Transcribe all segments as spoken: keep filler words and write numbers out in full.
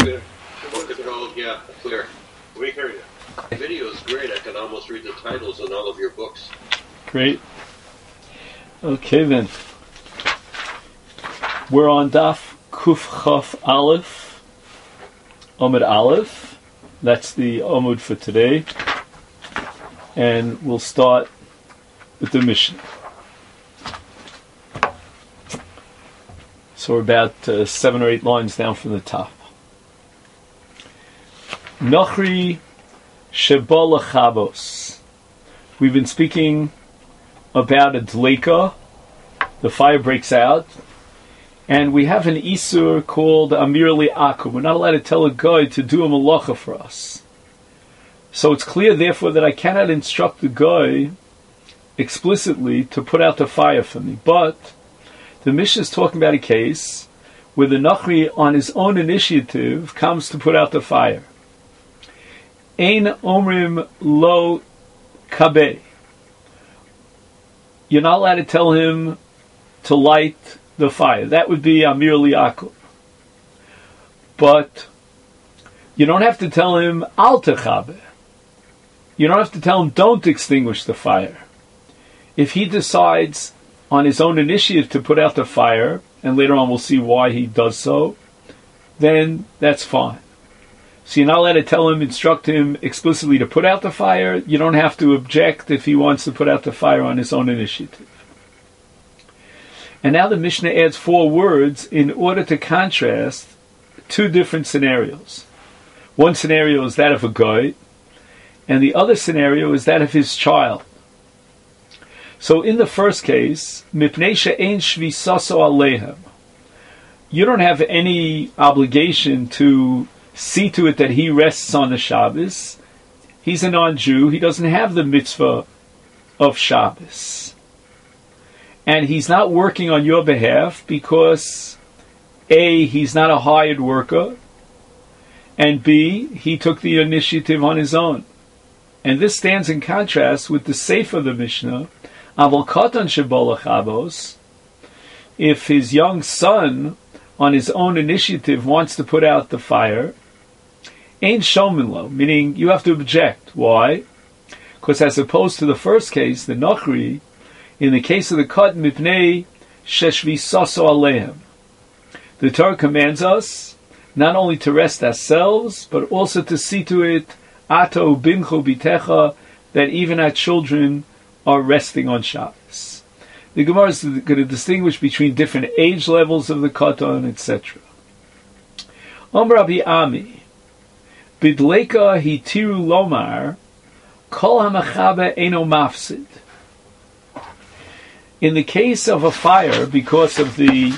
Good. Oh, yeah, clear. We hear you. The video is great. I can almost read the titles on all of your books. Great. Okay then. We're on Daf Kuf Chaf Aleph, Amud Aleph. That's the Amud for today. And we'll start with the Mishnah. So we're about uh, seven or eight lines down from the top. Nochri Sheba Lechabos. We've been speaking about a dleika. The fire breaks out. And we have an Isur called Amir Li'akum. We're not allowed to tell a guy to do a malacha for us. So it's clear, therefore, that I cannot instruct the guy explicitly to put out the fire for me. But the Mishnah is talking about a case where the Nachri, on his own initiative, comes to put out the fire. Ein omrim lo kabeh. You're not allowed to tell him to light the fire. That would be Amir Li'akum. But you don't have to tell him al techabeh. You don't have to tell him don't extinguish the fire. If he decides on his own initiative to put out the fire, and later on we'll see why he does so, then that's fine. So you're not allowed to tell him, instruct him explicitly to put out the fire. You don't have to object if he wants to put out the fire on his own initiative. And now the Mishnah adds four words in order to contrast two different scenarios. One scenario is that of a guy, and the other scenario is that of his child. So in the first case, mipnei she'ein shvisaso alehem, you don't have any obligation to see to it that he rests on the Shabbos. He's a non-Jew. He doesn't have the mitzvah of Shabbos. And he's not working on your behalf because A, he's not a hired worker, and B, he took the initiative on his own. And this stands in contrast with the Sefer of the Mishnah, Aval Katan Sheba Lechabos. If his young son, on his own initiative, wants to put out the fire, Ein Shomin Lo, meaning you have to object. Why? Because as opposed to the first case, the Nochri, in the case of the Katan Mipnei Sheshvisaso Alehem, the Torah commands us not only to rest ourselves, but also to see to it, Ato Binchu Bitecha, that even our children are resting on Shabbos. The Gemara is going to distinguish between different age levels of the Katan, et cetera. Om Rabbi Ami, Bidleka Hitiru Lomar, Kol HaMachabe Eino Mafsid. In the case of a fire, because of the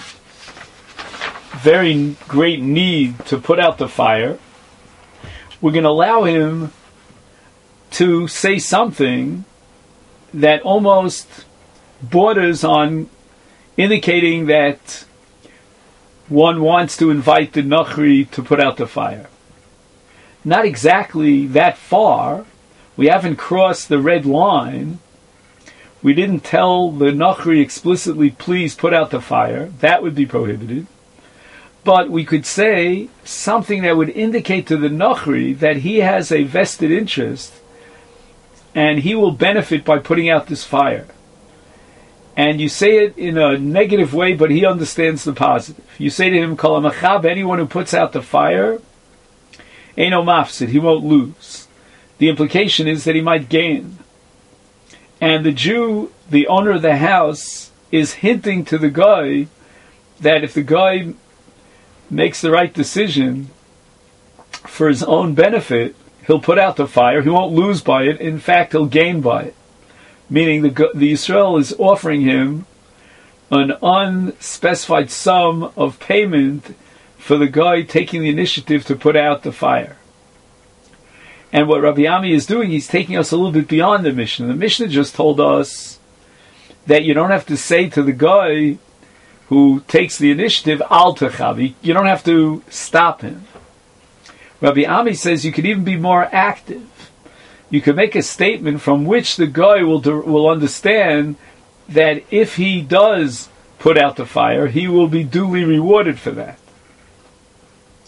very great need to put out the fire, we're going to allow him to say something that almost borders on indicating that one wants to invite the Nachri to put out the fire. Not exactly that far. We haven't crossed the red line. We didn't tell the Nachri explicitly, please put out the fire. That would be prohibited. But we could say something that would indicate to the Nachri that he has a vested interest and he will benefit by putting out this fire. And you say it in a negative way, but he understands the positive. You say to him, Kol HaMachab, anyone who puts out the fire, Eino Mafsid, he won't lose. The implication is that he might gain. And the Jew, the owner of the house, is hinting to the guy that if the guy makes the right decision for his own benefit, he'll put out the fire. He won't lose by it. In fact, he'll gain by it. Meaning the the Yisrael is offering him an unspecified sum of payment for the guy taking the initiative to put out the fire. And what Rabbi Ami is doing, he's taking us a little bit beyond the Mishnah. The Mishnah just told us that you don't have to say to the guy who takes the initiative, Al Techavi, you don't have to stop him. Rabbi Ami says you could even be more active. You could make a statement from which the guy will will understand that if he does put out the fire, he will be duly rewarded for that.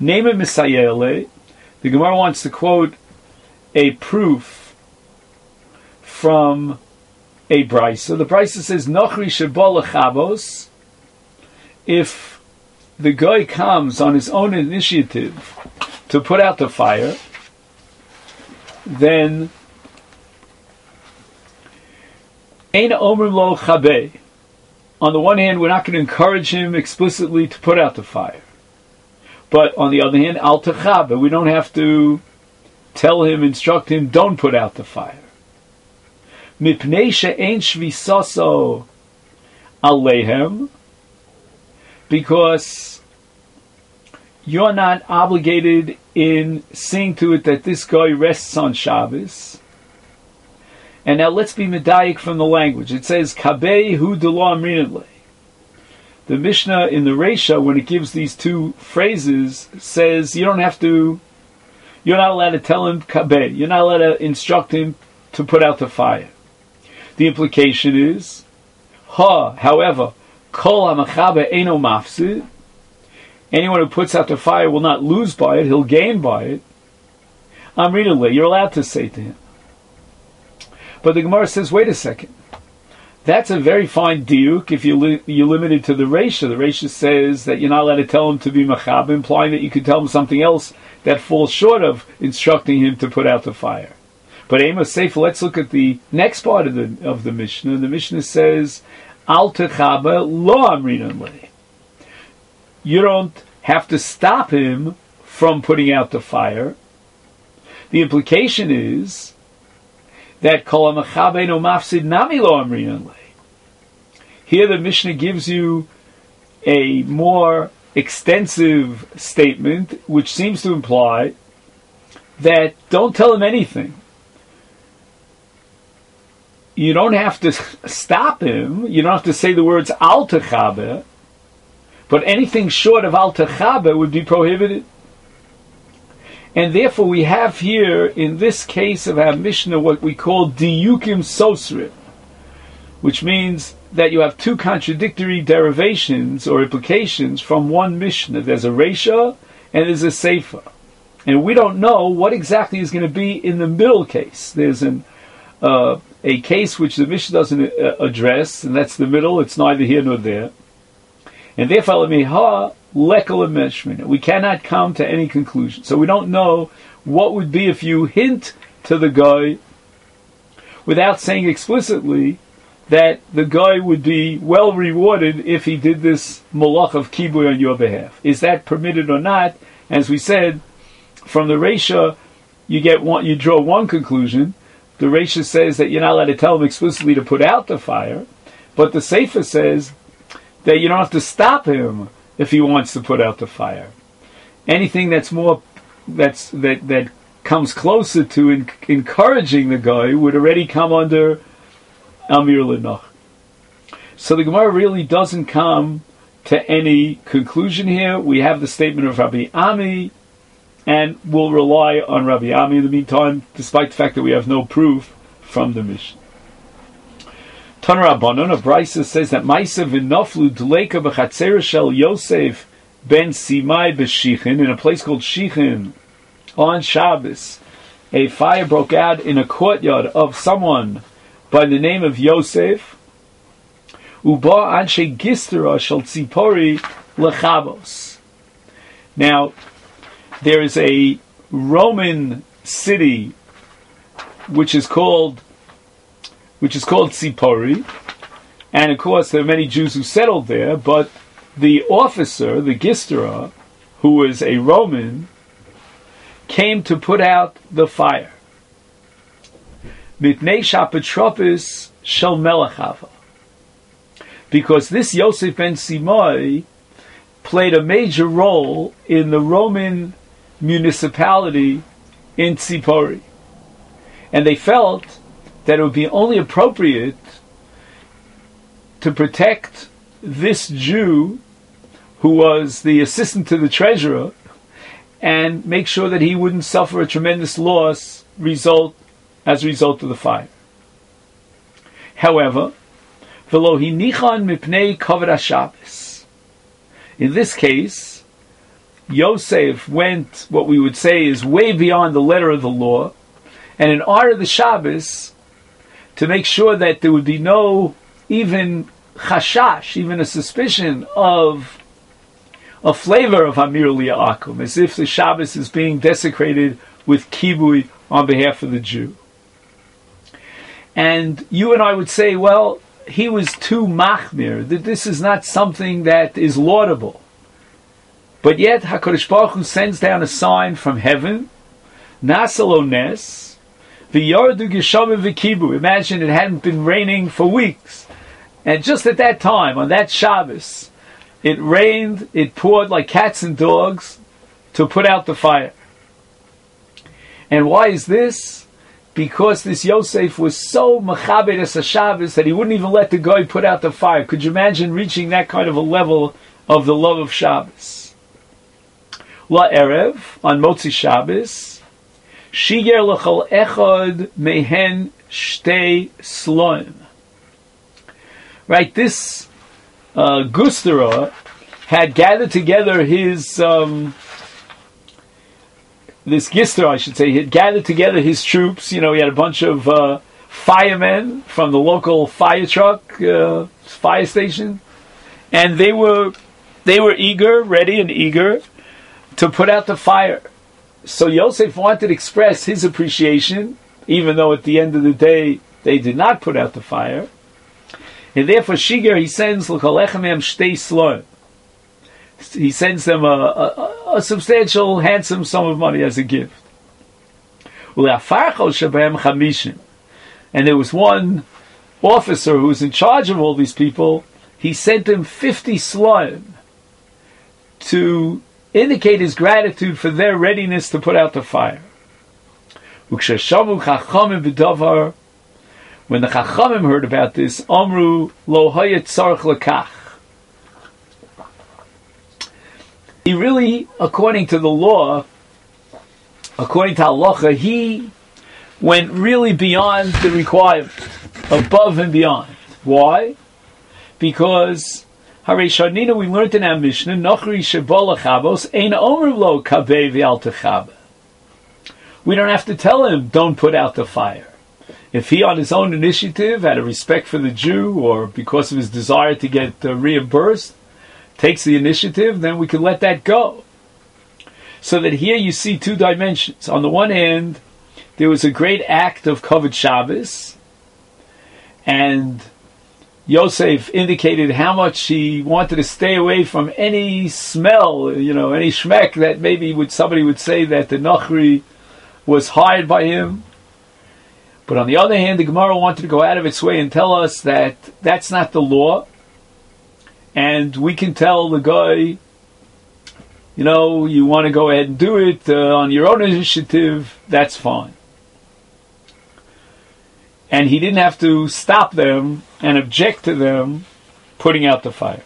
Nema Misayele. The Gemara wants to quote a proof from a brisa. The brisa says, Nochri shebol lechabos. If the guy comes on his own initiative to put out the fire, then Ein Omer Lo Chabeh. On the one hand, we're not going to encourage him explicitly to put out the fire. But on the other hand, Al Techabe, we don't have to tell him, instruct him, don't put out the fire. Mipnei she'ein shvisaso alehem, because you're not obligated in seeing to it that this guy rests on Shabbos. And now let's be medayik from the language. It says, Kabei hu delo amrinat. The Mishnah in the Reisha, when it gives these two phrases, says you don't have to, you're not allowed to tell him Kabei. You're not allowed to instruct him to put out the fire. The implication is, Ha, however, Kol hamachabe eino mafsid. Anyone who puts out the fire will not lose by it, he'll gain by it. Amrinat, you're allowed to say to him. But the Gemara says, wait a second. That's a very fine diuk if you li- you limit it to the Reisha. The Reisha says that you're not allowed to tell him to be machab, implying that you could tell him something else that falls short of instructing him to put out the fire. But Amos Sefer, let's look at the next part of the of the Mishnah. The Mishnah says, Al techabe lo amrinan le. You don't have to stop him from putting out the fire. The implication is that kol hamachabe no mafsid nami lo amrinan le. Here the Mishnah gives you a more extensive statement, which seems to imply that don't tell him anything. You don't have to stop him. You don't have to say the words al techabe, but anything short of al techabe would be prohibited. And therefore we have here, in this case of our Mishnah, what we call diyukim sosrim, which means that you have two contradictory derivations or implications from one Mishnah. There's a Reisha and there's a Sefer. And we don't know what exactly is going to be in the middle case. There's an uh, a case which the Mishnah doesn't uh, address, and that's the middle. It's neither here nor there. And therefore, we cannot come to any conclusion. So we don't know what would be if you hint to the guy without saying explicitly that the guy would be well rewarded if he did this malach of kibui on your behalf. Is that permitted or not? As we said, from the Reisha, you get one, you draw one conclusion. The Reisha says that you're not allowed to tell him explicitly to put out the fire, but the Sefer says that you don't have to stop him if he wants to put out the fire. Anything that's more that's that that comes closer to in, encouraging the guy would already come under Amir Lenach. So the Gemara really doesn't come to any conclusion here. We have the statement of Rabbi Ami, and we'll rely on Rabbi Ami in the meantime, despite the fact that we have no proof from the Mishnah. Tanur Rabbanon, a Brisa says that Ma'isa v'noflu d'leika b'chatzer shel Yosef ben Simai b'Shichin, in a place called Shichin, on Shabbos, a fire broke out in a courtyard of someone by the name of Yosef. Uba anshe gistera shel tzipori lechabos. Now, there is a Roman city which is called which is called Tzipori, and of course there are many Jews who settled there, but the officer, the Gistera, who was a Roman, came to put out the fire. Mitnei shapetropis shel melachava. Because this Yosef ben Simai played a major role in the Roman municipality in Tzipori. And they felt that it would be only appropriate to protect this Jew who was the assistant to the treasurer and make sure that he wouldn't suffer a tremendous loss result as a result of the fire. However, v'lo hinichan mipnei kavod haShabbos. In this case, Yosef went, what we would say, is way beyond the letter of the law, and in honor of the Shabbos, to make sure that there would be no even chashash, even a suspicion of a flavor of Amir Li'akum, as if the Shabbos is being desecrated with kibui on behalf of the Jew. And you and I would say, well, he was too machmir, that this is not something that is laudable. But yet, HaKadosh Baruch Hu sends down a sign from heaven, Nasalo Nes, V'yardu Geshamim V'kibu. Imagine it hadn't been raining for weeks. And just at that time, on that Shabbos, it rained, it poured like cats and dogs to put out the fire. And why is this? Because this Yosef was so machabed as a Shabbos that he wouldn't even let the guy put out the fire. Could you imagine reaching that kind of a level of the love of Shabbos? La Erev, on Motzi Shabbos, Shiger l'chol echad mehen shtei sloim. Right, this uh, Gustera had gathered together his, um, this Gister, I should say, he had gathered together his troops. You know, he had a bunch of uh, firemen from the local fire truck, uh, fire station, and they were they were eager, ready and eager to put out the fire. So Yosef wanted to express his appreciation, even though at the end of the day they did not put out the fire. And therefore, Shiger, he sends l'kolechem shtei sloim. He sends them a, a, a substantial, handsome sum of money as a gift. And there was one officer who was in charge of all these people. He sent them fifty sloim to indicate his gratitude for their readiness to put out the fire. When the Chachamim heard about this, Amru lo hayet tzarich lekach. He really, according to the law, according to halacha, he went really beyond the requirement, above and beyond. Why? Because Harei Sharnina, we learned in our Mishnah, Nochri shebol lechabos ein omer lo kabei v'al techabe. We don't have to tell him, don't put out the fire. If he, on his own initiative, out of respect for the Jew, or because of his desire to get uh, reimbursed, takes the initiative, then we can let that go. So that here you see two dimensions. On the one hand, there was a great act of Kavod Shabbos, and Yosef indicated how much he wanted to stay away from any smell, you know, any shmek that maybe would somebody would say that the Nachri was hired by him. But on the other hand, the Gemara wanted to go out of its way and tell us that that's not the law. And we can tell the guy, you know, you want to go ahead and do it uh, on your own initiative, that's fine. And he didn't have to stop them and object to them putting out the fire.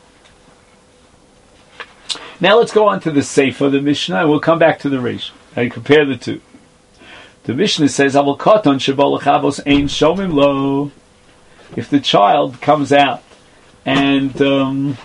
Now let's go on to the Sefer, the Mishnah, and we'll come back to the Reish and compare the two. The Mishnah says, "Avol katan shebol lechabos ein shomim lo." If the child comes out and um,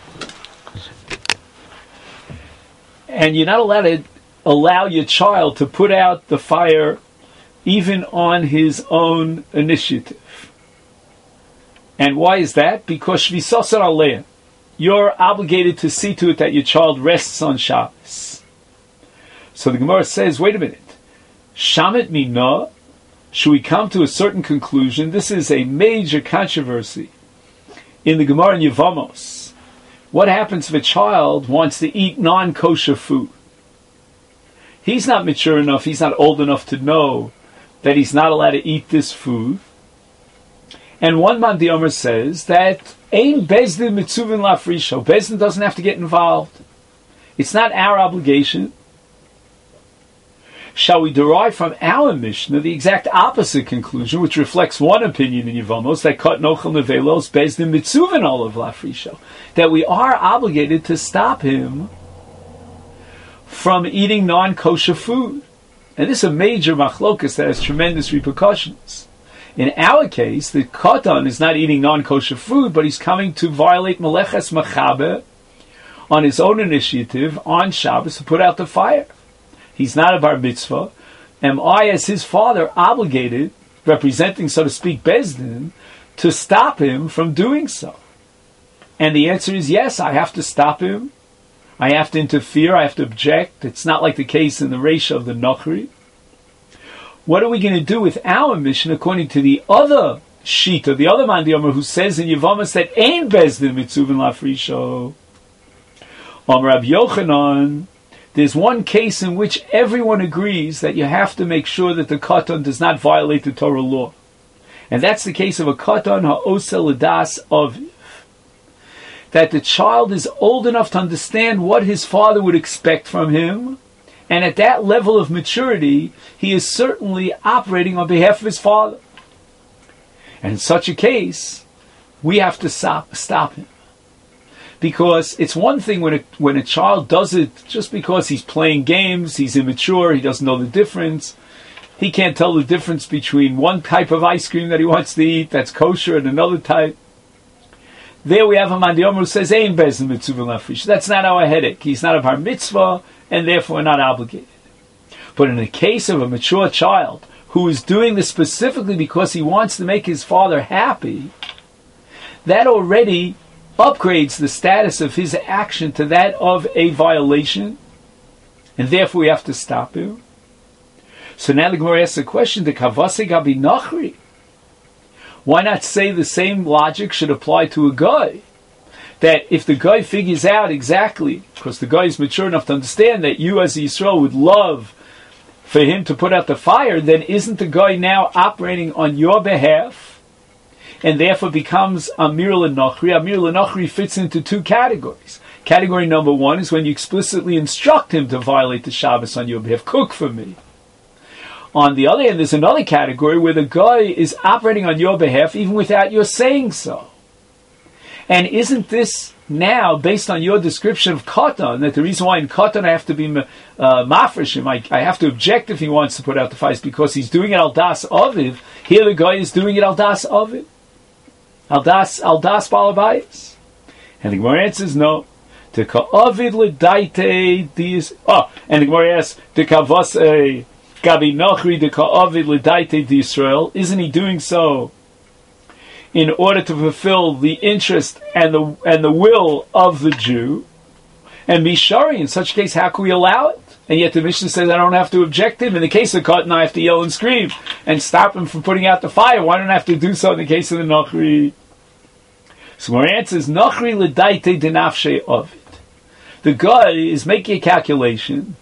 and you're not allowed to allow your child to put out the fire even on his own initiative. And why is that? Because shvisasar alein, you're obligated to see to it that your child rests on Shabbos. So the Gemara says, wait a minute. Shamet mina, should we come to a certain conclusion? This is a major controversy in the Gemara in Yevamos. What happens if a child wants to eat non-kosher food? He's not mature enough, he's not old enough to know that he's not allowed to eat this food. And one Mandi Omer says that Ein Bezdin Mitzuvin Lafrisho. Bezdin doesn't have to get involved. It's not our obligation. Shall we derive from our Mishnah the exact opposite conclusion, which reflects one opinion in Yevamos, that Kot Nochel Nevelos Bezdin Mitzuvin Olav Lafrisho, that we are obligated to stop him from eating non-kosher food. And this is a major machlokas that has tremendous repercussions. In our case, the Katan is not eating non-kosher food, but he's coming to violate Meleches Machabe on his own initiative on Shabbos to put out the fire. He's not a bar mitzvah. Am I, as his father, obligated, representing, so to speak, Beis Din, to stop him from doing so? And the answer is yes, I have to stop him. I have to interfere. I have to object. It's not like the case in the Reisha of the Nochri. What are we going to do with our mission according to the other Shita, the other Man Diomer, who says in Yevamas that Ein Beis Din Mitzuvin Lafrisho? Om Rabbi Yochanan, there's one case in which everyone agrees that you have to make sure that the Katan does not violate the Torah law. And that's the case of a Katan Ha'osel L'das Aviv. That the child is old enough to understand what his father would expect from him, and at that level of maturity, he is certainly operating on behalf of his father. And in such a case, we have to stop, stop him. Because it's one thing when a, when a child does it just because he's playing games, he's immature, he doesn't know the difference. He can't tell the difference between one type of ice cream that he wants to eat that's kosher and another type. There we have a Man Diomer who says, Ein Beis Din Mitzuvin Lafrish. That's not our headache. He's not a bar mitzvah, and therefore not obligated. But in the case of a mature child who is doing this specifically because he wants to make his father happy, that already upgrades the status of his action to that of a violation, and therefore we have to stop him. So now the Gemara asks the question, the Kavase Gabi Nachri. Why not say the same logic should apply to a guy? That if the guy figures out exactly, because the guy is mature enough to understand that you as a Yisrael would love for him to put out the fire, then isn't the guy now operating on your behalf, and therefore becomes Amir L'Nochri? Amir L'Nochri fits into two categories. Category number one is when you explicitly instruct him to violate the Shabbos on your behalf. Cook for me. On the other hand, there's another category where the guy is operating on your behalf even without your saying so. And isn't this now, based on your description of Katan, that the reason why in Katan I have to be uh, mafresh him, I, I have to object if he wants to put out the fire, is because he's doing it al das aviv. Here the guy is doing it al das aviv. Al das, al das balabayis. And the Gemara answers no. To ka'avid l'daite dis. Oh, and the Gemara asks, to kavas Gabi Nochri de Ka'avid L'Daite d'Yisrael, isn't he doing so in order to fulfill the interest and the and the will of the Jew? And Mishari, in such a case, how can we allow it? And yet the Mishnah says I don't have to object him. In the case of Katan, I have to yell and scream and stop him from putting out the fire. Why don't I have to do so in the case of the Nochri? So my answer is Nochri L'Daite de Nafshe Ovid. The guy is making a calculation,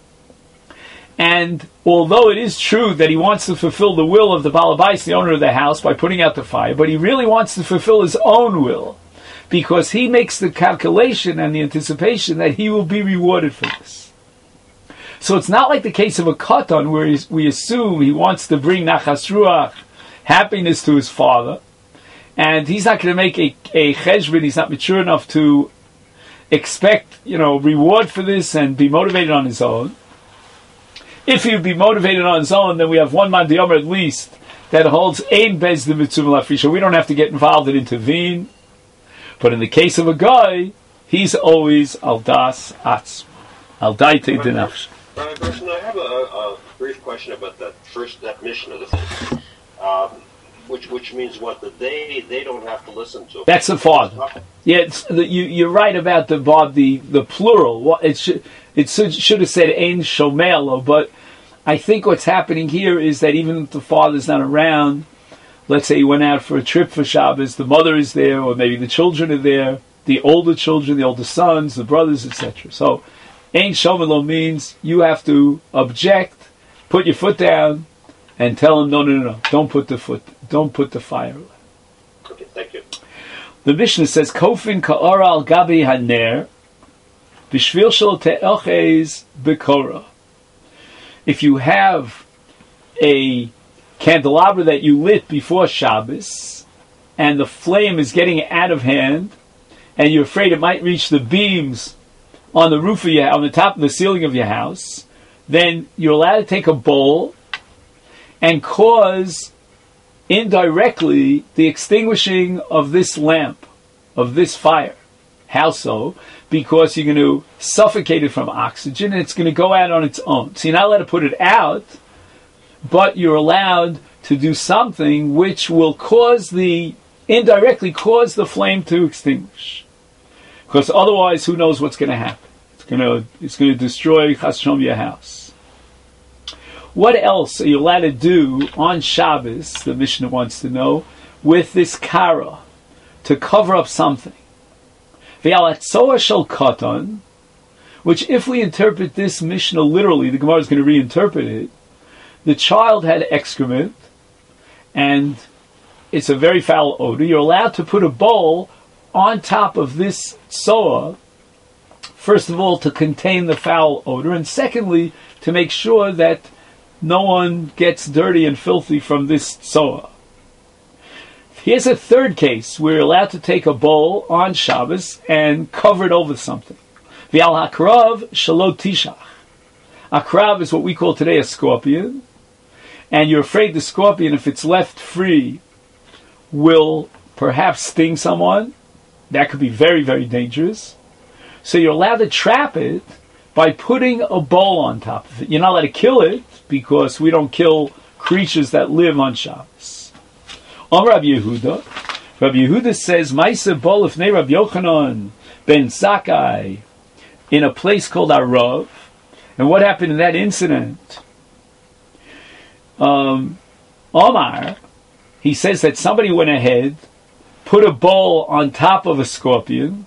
and although it is true that he wants to fulfill the will of the Baal Habais, the owner of the house, by putting out the fire, but he really wants to fulfill his own will, because he makes the calculation and the anticipation that he will be rewarded for this. So it's not like the case of a Katan, where we assume he wants to bring Nachas Ruach, happiness to his father, and he's not going to make a, a cheshbon, he's not mature enough to expect, you know, reward for this and be motivated on his own. If he would be motivated on his own, then we have one Man Diomer at least that holds Ein Beis Din Mitzuvin Lafrisha. We don't have to get involved and intervene. But in the case of a guy, he's always Al Das Atz. Al Daite Dinafsh. I have a, a brief question about that first definition of the thing. Um, which which means what? That they they don't have to listen to. That's the father. Yeah, it's, the, you, you're right about the Bob, the, the plural. It should it should, should have said Ein Shomelo, but I think what's happening here is that even if the father's not around, let's say he went out for a trip for Shabbos, the mother is there, or maybe the children are there, the older children, the older sons, the brothers, et cetera. So Ein Shomelo means you have to object, put your foot down, and tell him, no, no, no, no, don't put the foot, don't put the fire away. Okay, thank you. The Mishnah says, Kofin ka'ora al gabi haner, b'shvil shel te'ochez b'kora. If you have a candelabra that you lit before Shabbos, and the flame is getting out of hand, and you're afraid it might reach the beams on the roof of your, on the top of the ceiling of your house, then you're allowed to take a bowl and cause indirectly the extinguishing of this lamp, of this fire. How so? because you're going to suffocate it from oxygen and it's going to go out on its own. So you're not allowed to put it out, but you're allowed to do something which will cause the, indirectly cause the flame to extinguish. Because otherwise, who knows what's going to happen? It's going to, it's going to destroy Chas V'Shalom your house. What else are you allowed to do on Shabbos, the Mishnah wants to know, with this kara, to cover up something? V'alatzoa shel katan, which if we interpret this Mishnah literally, the Gemara is going to reinterpret it, the child had excrement, and it's a very foul odor. You're allowed to put a bowl on top of this tzoa, first of all, to contain the foul odor, and secondly, to make sure that no one gets dirty and filthy from this tzoa. Here's a third case. We're allowed to take a bowl on Shabbos and cover it over something. V'al hakrav shelo tishach. Akrav is what we call today a scorpion, and you're afraid the scorpion, if it's left free, will perhaps sting someone. That could be very, very dangerous. So you're allowed to trap it by putting a bowl on top of it. You're not allowed to kill it, because we don't kill creatures that live on Shabbos. On Rabbi Yehuda, Rabbi Yehuda says, Maisa bol ifnei Rabbi Yochanan ben Zakkai, in a place called Arav. And what happened in that incident? Um, Omar, he says that somebody went ahead, put a bowl on top of a scorpion,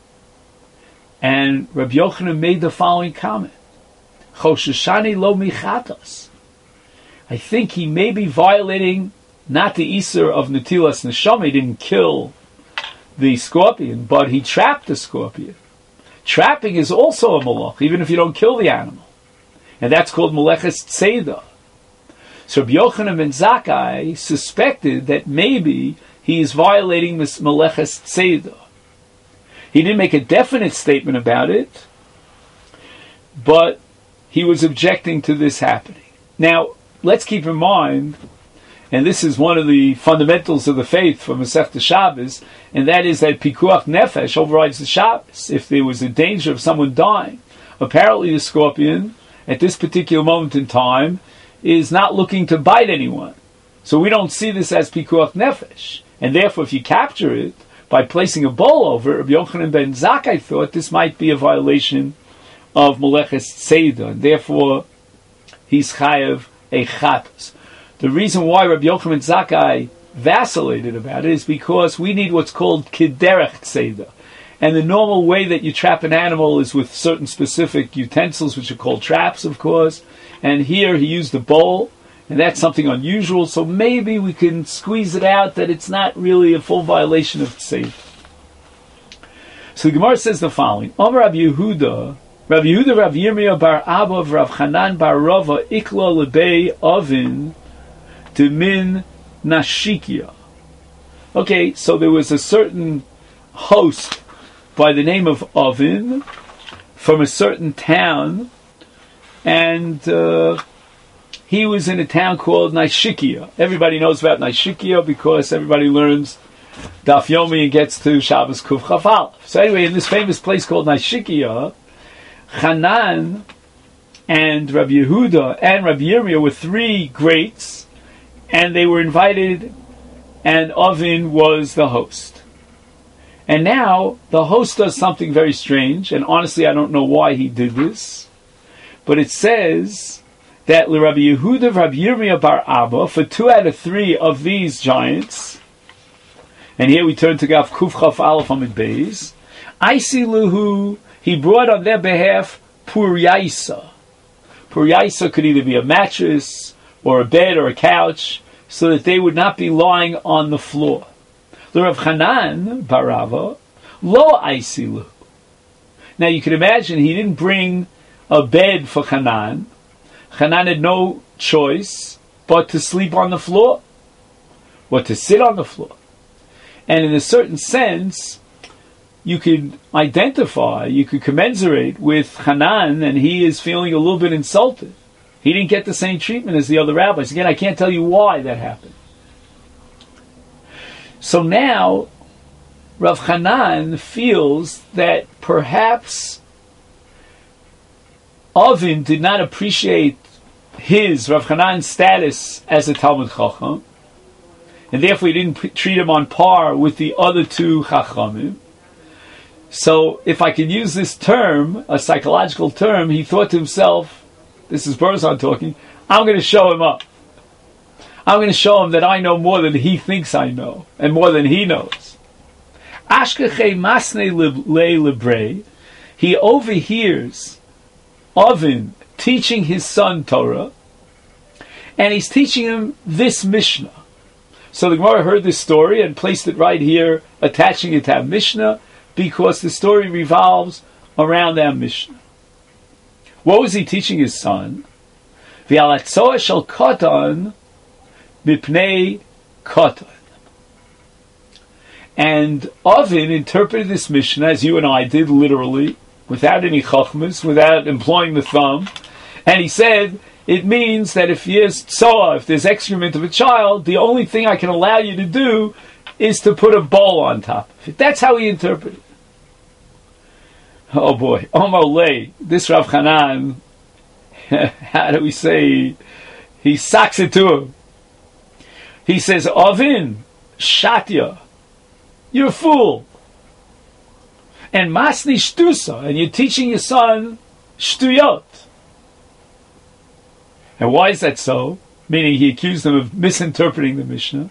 and Rabbi Yochanan made the following comment: Chosheshani lo michatas. I think he may be violating not the Isser of Netilas Neshama. He didn't kill the scorpion, but he trapped the scorpion. Trapping is also a malach, even if you don't kill the animal. And that's called Meleches Tzeidah. So Rabbi Yochanan ben Zakkai suspected that maybe he is violating this Meleches Tzeidah. He didn't make a definite statement about it, but he was objecting to this happening. Now, let's keep in mind, and this is one of the fundamentals of the faith from Masechta Shabbos, and that is that Pikuach Nefesh overrides the Shabbos. If there was a danger of someone dying, apparently the scorpion, at this particular moment in time, is not looking to bite anyone. So we don't see this as Pikuach Nefesh. And therefore, if you capture it by placing a bowl over it, Rabbi Yochanan ben Zakkai thought this might be a violation of Meleches Tzeidah, and therefore he's chayav a chatas. The reason why Rabbi Yochanan ben Zakkai vacillated about it is because we need what's called kiderech tzeidah. And the normal way that you trap an animal is with certain specific utensils, which are called traps, of course. And here he used a bowl, and that's something unusual, so maybe we can squeeze it out that it's not really a full violation of tzeidah. So the Gemara says the following: Omer Rabbi Yehuda, Rabbi Yehuda, Rabbi Yirmiyah bar Abba, Rav Chanan bar Rava, Ikla lebei Ovin, to min nashikia. Okay, so there was a certain host by the name of Ovin from a certain town, and uh, he was in a town called Nashikia. Everybody knows about Nashikia because everybody learns Daf Yomi and gets to Shabbos Kuf Chaf Aleph. So anyway, in this famous place called Nashikia, Hanan and Rabbi Yehuda and Rabbi Yirmiyah were three greats, and they were invited, and Ovin was the host. And now the host does something very strange, and honestly I don't know why he did this, but it says that Rabbi Yehuda, Rabbi Yirmiyah bar Abba, for two out of three of these giants, and here we turn to Gav Kuf Chaf Aleph Amid Beis, Aisi Luhu, he brought on their behalf Puryaisa. Puryaisa could either be a mattress or a bed or a couch, so that they would not be lying on the floor. The Rav Chanan Barava, lo Aisilu. Now you can imagine he didn't bring a bed for Hanan. Hanan had no choice but to sleep on the floor, or to sit on the floor. And in a certain sense, you could identify, you could commensurate with Hanan, and he is feeling a little bit insulted. He didn't get the same treatment as the other rabbis. Again, I can't tell you why that happened. So now, Rav Hanan feels that perhaps Avin did not appreciate his, Rav Hanan's status as a Talmud Chacham, and therefore he didn't p- treat him on par with the other two Chachamim. So, if I could use this term, a psychological term, he thought to himself, this is Berzon talking, I'm going to show him up. I'm going to show him that I know more than he thinks I know, and more than he knows. Ashkeche masne le lebrei, he overhears Avin teaching his son Torah, and he's teaching him this Mishnah. So the Gemara heard this story and placed it right here, attaching it to our Mishnah, because the story revolves around our Mishnah. What was he teaching his son? V'alatzoa shel katan mipnei katan. And Avin interpreted this Mishnah, as you and I did, literally, without any chachmas, without employing the thumb. And he said, it means that if there's tzoa, if there's excrement of a child, the only thing I can allow you to do is to put a bowl on top of it. That's how he interpreted it. Oh boy, Omolei, this Rav Hanan, how do we say, he socks it to him. He says, Avin, shatya, you're a fool. And masni shtusa, and you're teaching your son shtuyot. And why is that so? Meaning he accused him of misinterpreting the Mishnah.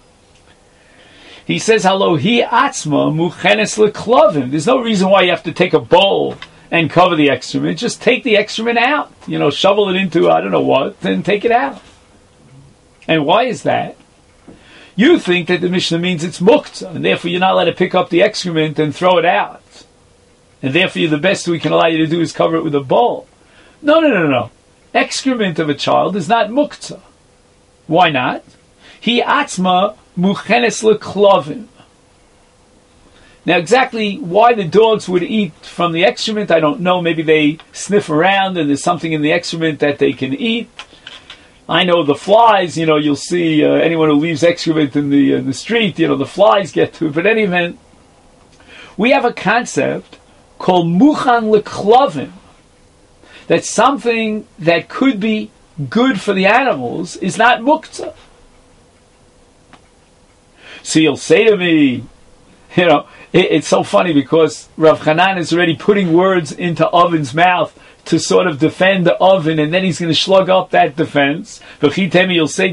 He says, "Halo hi atzma muchenes leklovim." There's no reason why you have to take a bowl and cover the excrement. Just take the excrement out. You know, shovel it into I don't know what, then take it out. And why is that? You think that the Mishnah means it's muktzah, and therefore you're not allowed to pick up the excrement and throw it out. And therefore the best we can allow you to do is cover it with a bowl. No, no, no, no. Excrement of a child is not muktzah. Why not? Hi atzma muchenes leklovim. Now exactly why the dogs would eat from the excrement, I don't know. Maybe they sniff around and there's something in the excrement that they can eat. I know the flies, you know, you'll see uh, anyone who leaves excrement in the, uh, the street, you know, the flies get to it. But in any event, we have a concept called muchan leklovim. That something that could be good for the animals is not muktzah. So you'll say to me, you know, it, it's so funny because Rav Hanan is already putting words into Avin's mouth to sort of defend the Avin, and then he's going to slug up that defense. You'll say,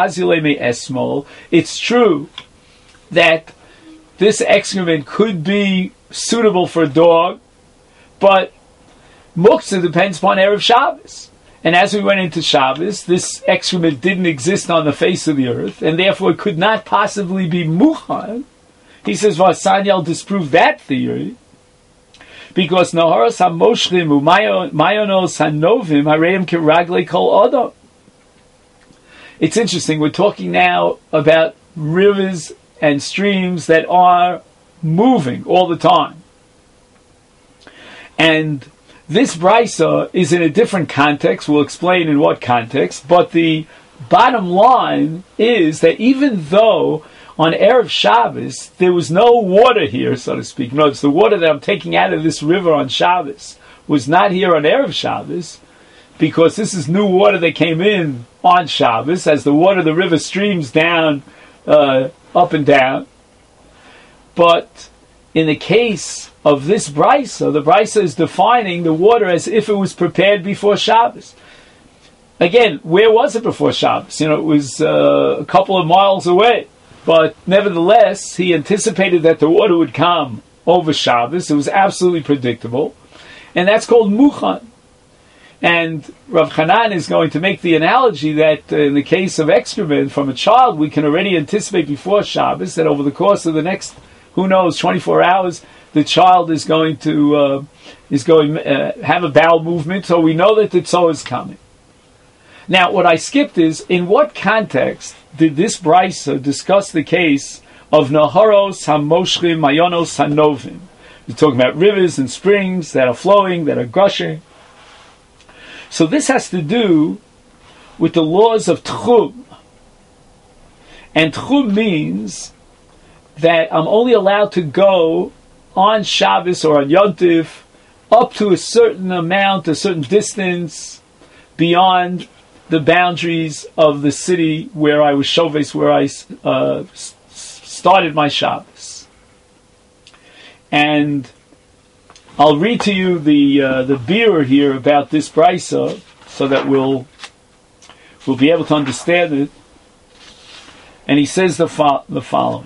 it's true that this excrement could be suitable for a dog, but muktzah depends upon Erev Shabbos. And as we went into Shabbos, this excrement didn't exist on the face of the earth, and therefore it could not possibly be muchan. He says, Vasanyal disproved that theory, because Naharos HaMoshchim Umayonos HaNovim Hareim Kiragle Kol Adam. It's interesting, we're talking now about rivers and streams that are moving all the time. And this brisa is in a different context. We'll explain in what context. But the bottom line is that even though on Erev Shabbos there was no water here, so to speak, no, it's the water that I'm taking out of this river on Shabbos was not here on Erev Shabbos, because this is new water that came in on Shabbos as the water of the river streams down, uh, up and down. But in the case of this brisa, the brisa is defining the water as if it was prepared before Shabbos. Again, where was it before Shabbos? You know, it was uh, a couple of miles away. But nevertheless, he anticipated that the water would come over Shabbos. It was absolutely predictable. And that's called muchan. And Rav Hanan is going to make the analogy that uh, in the case of excrement from a child, we can already anticipate before Shabbos that over the course of the next, who knows, twenty-four hours, the child is going to uh, is going uh, have a bowel movement, so we know that the tzoah is coming. Now, what I skipped is, in what context did this brisa discuss the case of Naharos HaMoshchim Mayonos HaNovim? We're talking about rivers and springs that are flowing, that are gushing. So this has to do with the laws of Tchum. And Tchum means that I'm only allowed to go on Shabbos or on Yom Tov up to a certain amount, a certain distance beyond the boundaries of the city where I was Shoves, where I uh, s- started my Shabbos. And I'll read to you the uh, the beer here about this brisa, so that we'll we'll be able to understand it. And he says the fo- the following.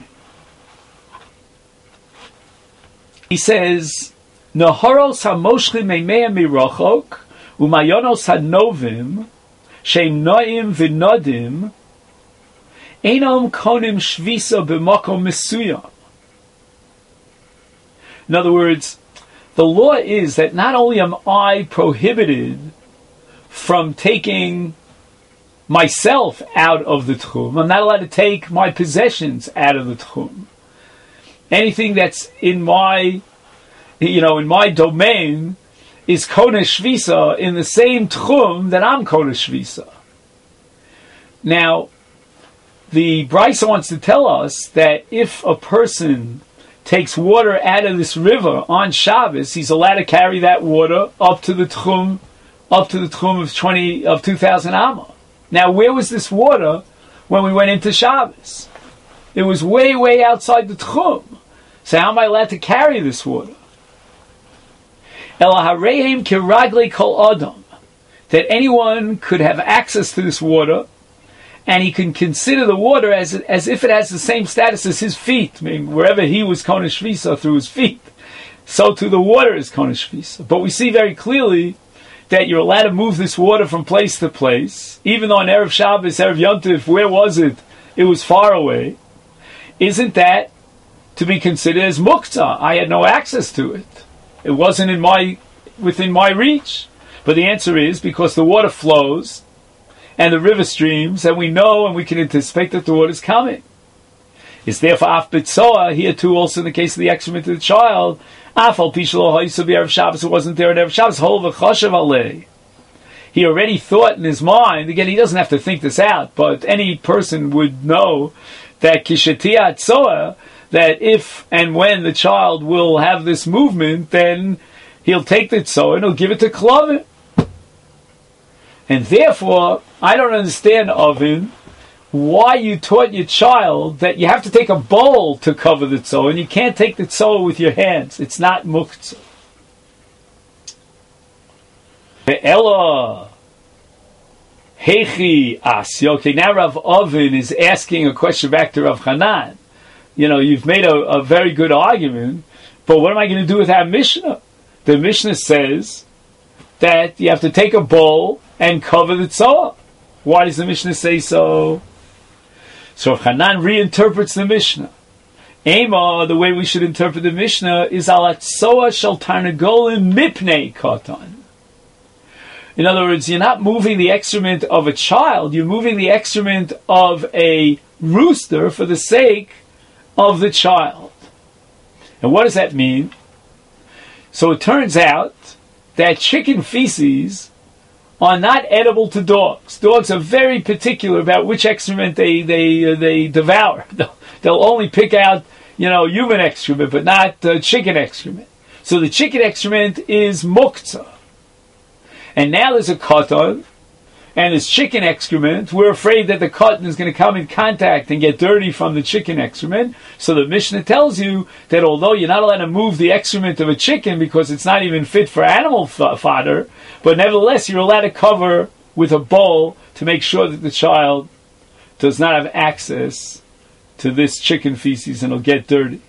He says, "Naharos hamoshchim meimei mirachok umayonos hanovim sheim noim v'nodim einom konim shvisa b'makom mesuyam." In other words, the law is that not only am I prohibited from taking myself out of the tchum, I'm not allowed to take my possessions out of the tchum. Anything that's in my, you know, in my domain is konesh shvisa in the same tchum that I'm konesh shvisa. Now, the Brisa wants to tell us that if a person takes water out of this river on Shabbos, he's allowed to carry that water up to the tchum, up to the tchum of twenty of two thousand amma. Now, where was this water when we went into Shabbos? It was way, way outside the tchum. So how am I allowed to carry this water? Elahareim kiragle kol adam, that anyone could have access to this water, and he can consider the water as as if it has the same status as his feet. I mean, wherever he was konesh shvisa through his feet, so too the water is konesh shvisa. But we see very clearly that you're allowed to move this water from place to place, even though on Erev Shabbos, Erev Yom Tov, where was it? It was far away. Isn't that to be considered as muktzah? I had no access to it. It wasn't in my within my reach. But the answer is because the water flows and the river streams, and we know and we can anticipate that the water is coming. It's therefore af bitzoa, here too also in the case of the excrement of the child, af al pishlo ha'isa b'erev Shabbos, it wasn't there in Erev Shabbos, hol v'choshev alei. He already thought in his mind, again he doesn't have to think this out, but any person would know that kishetia tzoa, that if and when the child will have this movement, then he'll take the tzoa and he'll give it to Klavin. And therefore, I don't understand, Ovin, why you taught your child that you have to take a bowl to cover the tzoa, and you can't take the tzoa with your hands. It's not muktzah. Ella Hechi Asi. Okay, now Rav Ovin is asking a question back to Rav Hanan. You know, you've made a, a very good argument, but what am I going to do with our Mishnah? The Mishnah says that you have to take a bowl and cover the tzoa. Why does the Mishnah say so? So Rav Hanan reinterprets the Mishnah. Ema, the way we should interpret the Mishnah is al tzoa shel tarnagolim mipnei katan. In other words, you're not moving the excrement of a child, you're moving the excrement of a rooster for the sake of the child. And what does that mean? So it turns out that chicken feces are not edible to dogs. Dogs are very particular about which excrement they they uh, they devour. They'll, they'll only pick out, you know, human excrement, but not uh, chicken excrement. So the chicken excrement is muktzah. And now there's a cotton, and there's chicken excrement. We're afraid that the cotton is going to come in contact and get dirty from the chicken excrement. So the Mishnah tells you that although you're not allowed to move the excrement of a chicken because it's not even fit for animal f- fodder, but nevertheless you're allowed to cover with a bowl to make sure that the child does not have access to this chicken feces and it'll get dirty.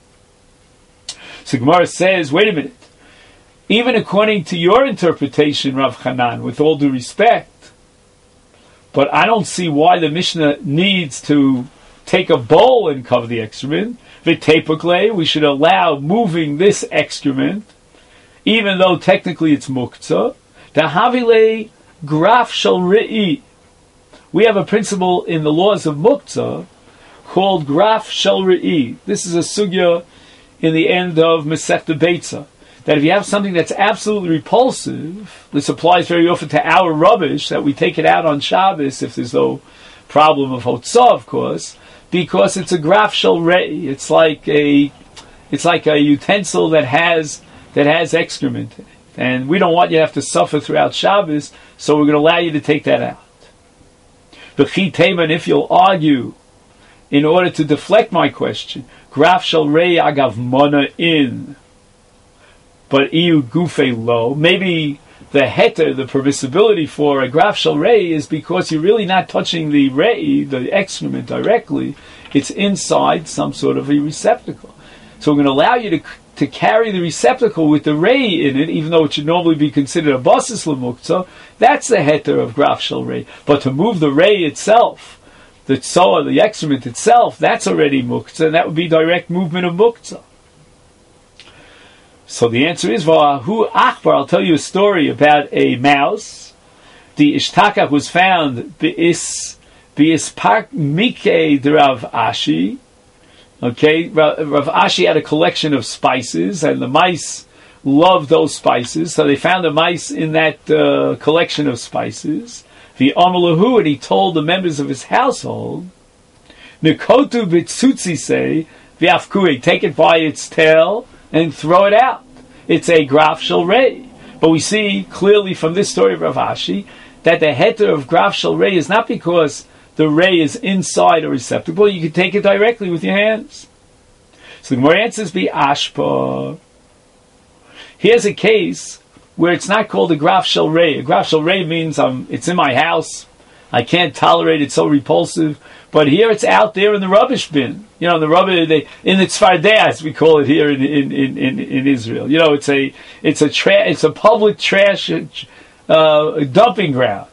So Gemara says, wait a minute. Even according to your interpretation, Rav Hanan, with all due respect, but I don't see why the Mishnah needs to take a bowl and cover the excrement. V'tepukle, we should allow moving this excrement, even though technically it's muktzah. Dahavile graf shel re'i. We have a principle in the laws of muktzah called graf shel re'i. This is a sugya in the end of Masechta Beitza. That if you have something that's absolutely repulsive, this applies very often to our rubbish, that we take it out on Shabbos if there's no problem of hotzah, of course, because it's a graf shel rei. It's like a, it's like a utensil that has that has excrement in it, and we don't want you to have to suffer throughout Shabbos, so we're going to allow you to take that out. B'chi tema, and if you'll argue in order to deflect my question, graf shel rei agav mana in, but iu gufe lo, maybe the heter, the permissibility for a graf shel rei is because you're really not touching the rei, the excrement directly. It's inside some sort of a receptacle. So we're going to allow you to to carry the receptacle with the rei in it, even though it should normally be considered a basis lemuktzah. That's the heter of graf shel rei. But to move the rei itself, the tzoa, the excrement itself, that's already muktzah, and that would be direct movement of muktzah. So the answer is, V'ahu achbar, I'll tell you a story about a mouse. The ishtakach was found Be'is Park Mike de Rav Ashi. Okay, Rav Ashi had a collection of spices, and the mice loved those spices, so they found the mice in that uh, collection of spices. The Amalahu, and he told the members of his household, Nikotu b'tzutzi say, V'afkui, take it by its tail and throw it out. It's a graf shel rei. But we see clearly from this story of Rav Ashi that the heter of graf shel rei is not because the rei is inside a receptacle. You can take it directly with your hands. So the Gemara answers be ashpa. Here's a case where it's not called a graf shel rei. A graf shel rei means um, it's in my house. I can't tolerate it, so repulsive. But here it's out there in the rubbish bin. You know, the rubbish, they, in the tzfardeah, as we call it here in, in, in, in, in Israel. You know, it's a it's a tra- it's a public trash uh, dumping ground.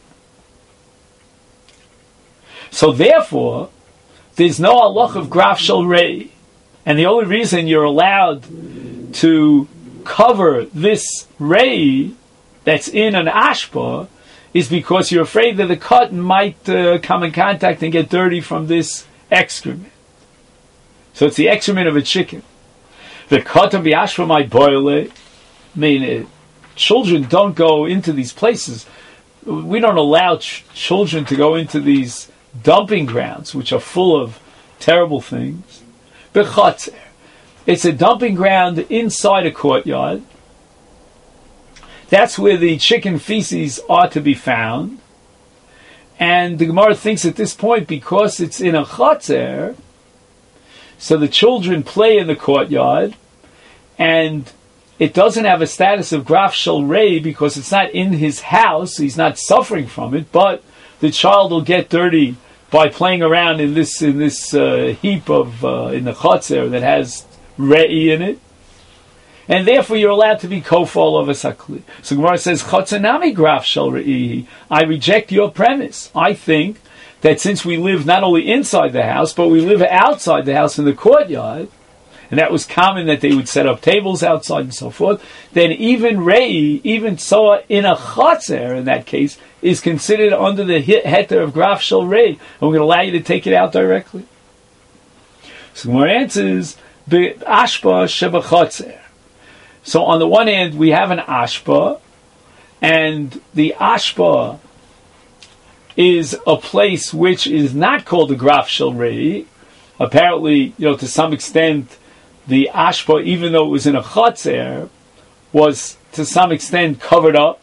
So therefore, there's no halach of graf shel rei, and the only reason you're allowed to cover this rei that's in an ashpa is because you're afraid that the cotton might uh, come in contact and get dirty from this excrement. So it's the excrement of a chicken. The cotton biashpa might boil it. I mean, uh, children don't go into these places. We don't allow ch- children to go into these dumping grounds, which are full of terrible things. B'chotzer. It's a dumping ground inside a courtyard. That's where the chicken feces are to be found. And the Gemara thinks at this point, because it's in a chotzer, so the children play in the courtyard, and it doesn't have a status of graf shel rei because it's not in his house, he's not suffering from it, but the child will get dirty by playing around in this in this uh, heap of, uh, in the chotzer that has rei in it. And therefore you're allowed to be kofol of a sakli. So Gemara says, Chotzanami graf shel rei. I reject your premise. I think that since we live not only inside the house, but we live outside the house in the courtyard, and that was common that they would set up tables outside and so forth, then even rei, even tzoa in a chotzer in that case, is considered under the heter of graf shel rei, and we're going to allow you to take it out directly. So Gemara answers, Ashpa sheba chotzer. So on the one hand, we have an ashpa, and the ashpa is a place which is not called the graf shel rei. Apparently, you know, to some extent, the ashpa, even though it was in a chotzer, was to some extent covered up.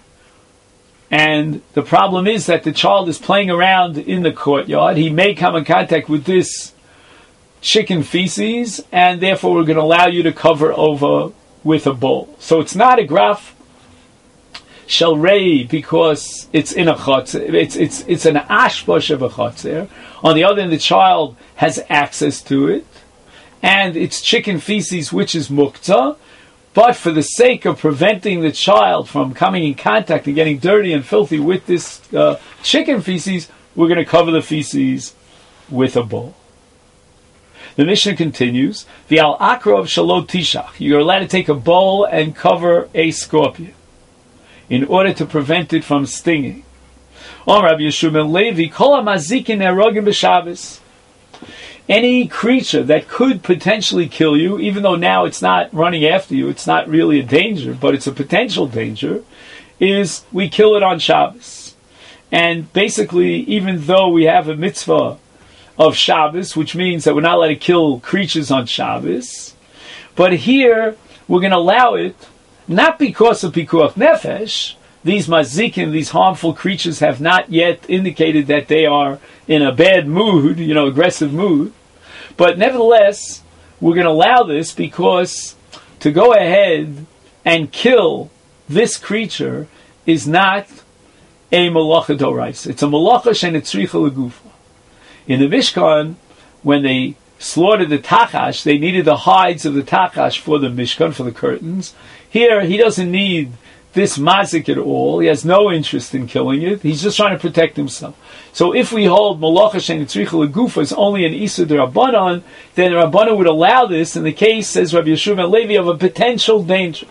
And the problem is that the child is playing around in the courtyard. He may come in contact with this chicken feces, and therefore we're going to allow you to cover over with a bowl. So it's not a graf shel rei because it's in a chotzer. It's it's it's an ashpa of a chotzer. On the other hand, the child has access to it, and it's chicken feces, which is muktzah. But for the sake of preventing the child from coming in contact and getting dirty and filthy with this uh, chicken feces, we're going to cover the feces with a bowl. The Mishnah continues, V'al akrov shalot tishach. You're allowed to take a bowl and cover a scorpion in order to prevent it from stinging. On Rabbi Yeshua ben Levi, kol hamazikin erogim b'Shabbos. Any creature that could potentially kill you, even though now it's not running after you, it's not really a danger, but it's a potential danger, is we kill it on Shabbos. And basically, even though we have a mitzvah of Shabbos, which means that we're not allowed to kill creatures on Shabbos. But here, we're going to allow it, not because of Pikuach Nefesh. These mazikim, these harmful creatures, have not yet indicated that they are in a bad mood, you know, aggressive mood. But nevertheless, we're going to allow this because to go ahead and kill this creature is not a malacha doraisa. It's a malacha shenetzricha legufa. In the Mishkan, when they slaughtered the tachash, they needed the hides of the tachash for the Mishkan, for the curtains. Here, he doesn't need this mazik at all. He has no interest in killing it. He's just trying to protect himself. So if we hold malacha shenetzricha legufa is only an isur d'Rabbanan, then the Rabbanan would allow this in the case, says Rabbi Yeshua ben Levi, of a potential danger.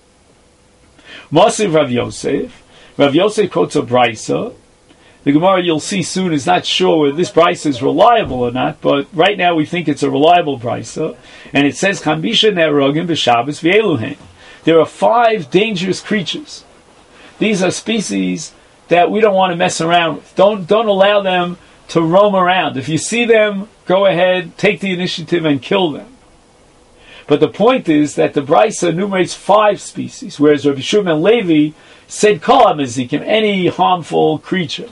Masiv Rav Yosef. Rav Yosef quotes a brisa. The Gemara, you'll see soon, is not sure whether this brisa is reliable or not, but right now we think it's a reliable brisa. And it says, Chamisha nerogim b'Shabbos v'eluhem. There are five dangerous creatures. These are species that we don't want to mess around with. Don't, don't allow them to roam around. If you see them, go ahead, take the initiative and kill them. But the point is that the brisa enumerates five species, whereas Rabbi Yeshua ben Levi said kol hamazikim, any harmful creature.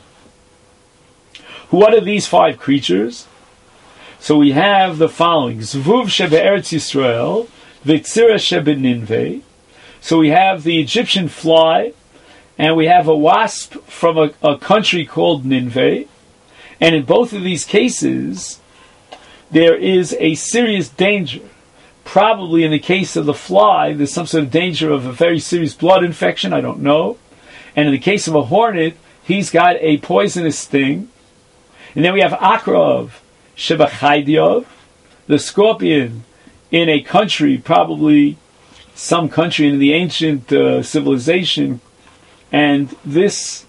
What are these five creatures? So we have the following: Zvuv shebe'eretz Yisrael, v'tzira shebeninveh. So we have the Egyptian fly, and we have a wasp from a, a country called Ninveh. And in both of these cases, there is a serious danger. Probably in the case of the fly, there's some sort of danger of a very serious blood infection, I don't know. And in the case of a hornet, he's got a poisonous sting. And then we have Akrov, Shebachaidiov, the scorpion in a country, probably some country in the ancient uh, civilization. And this,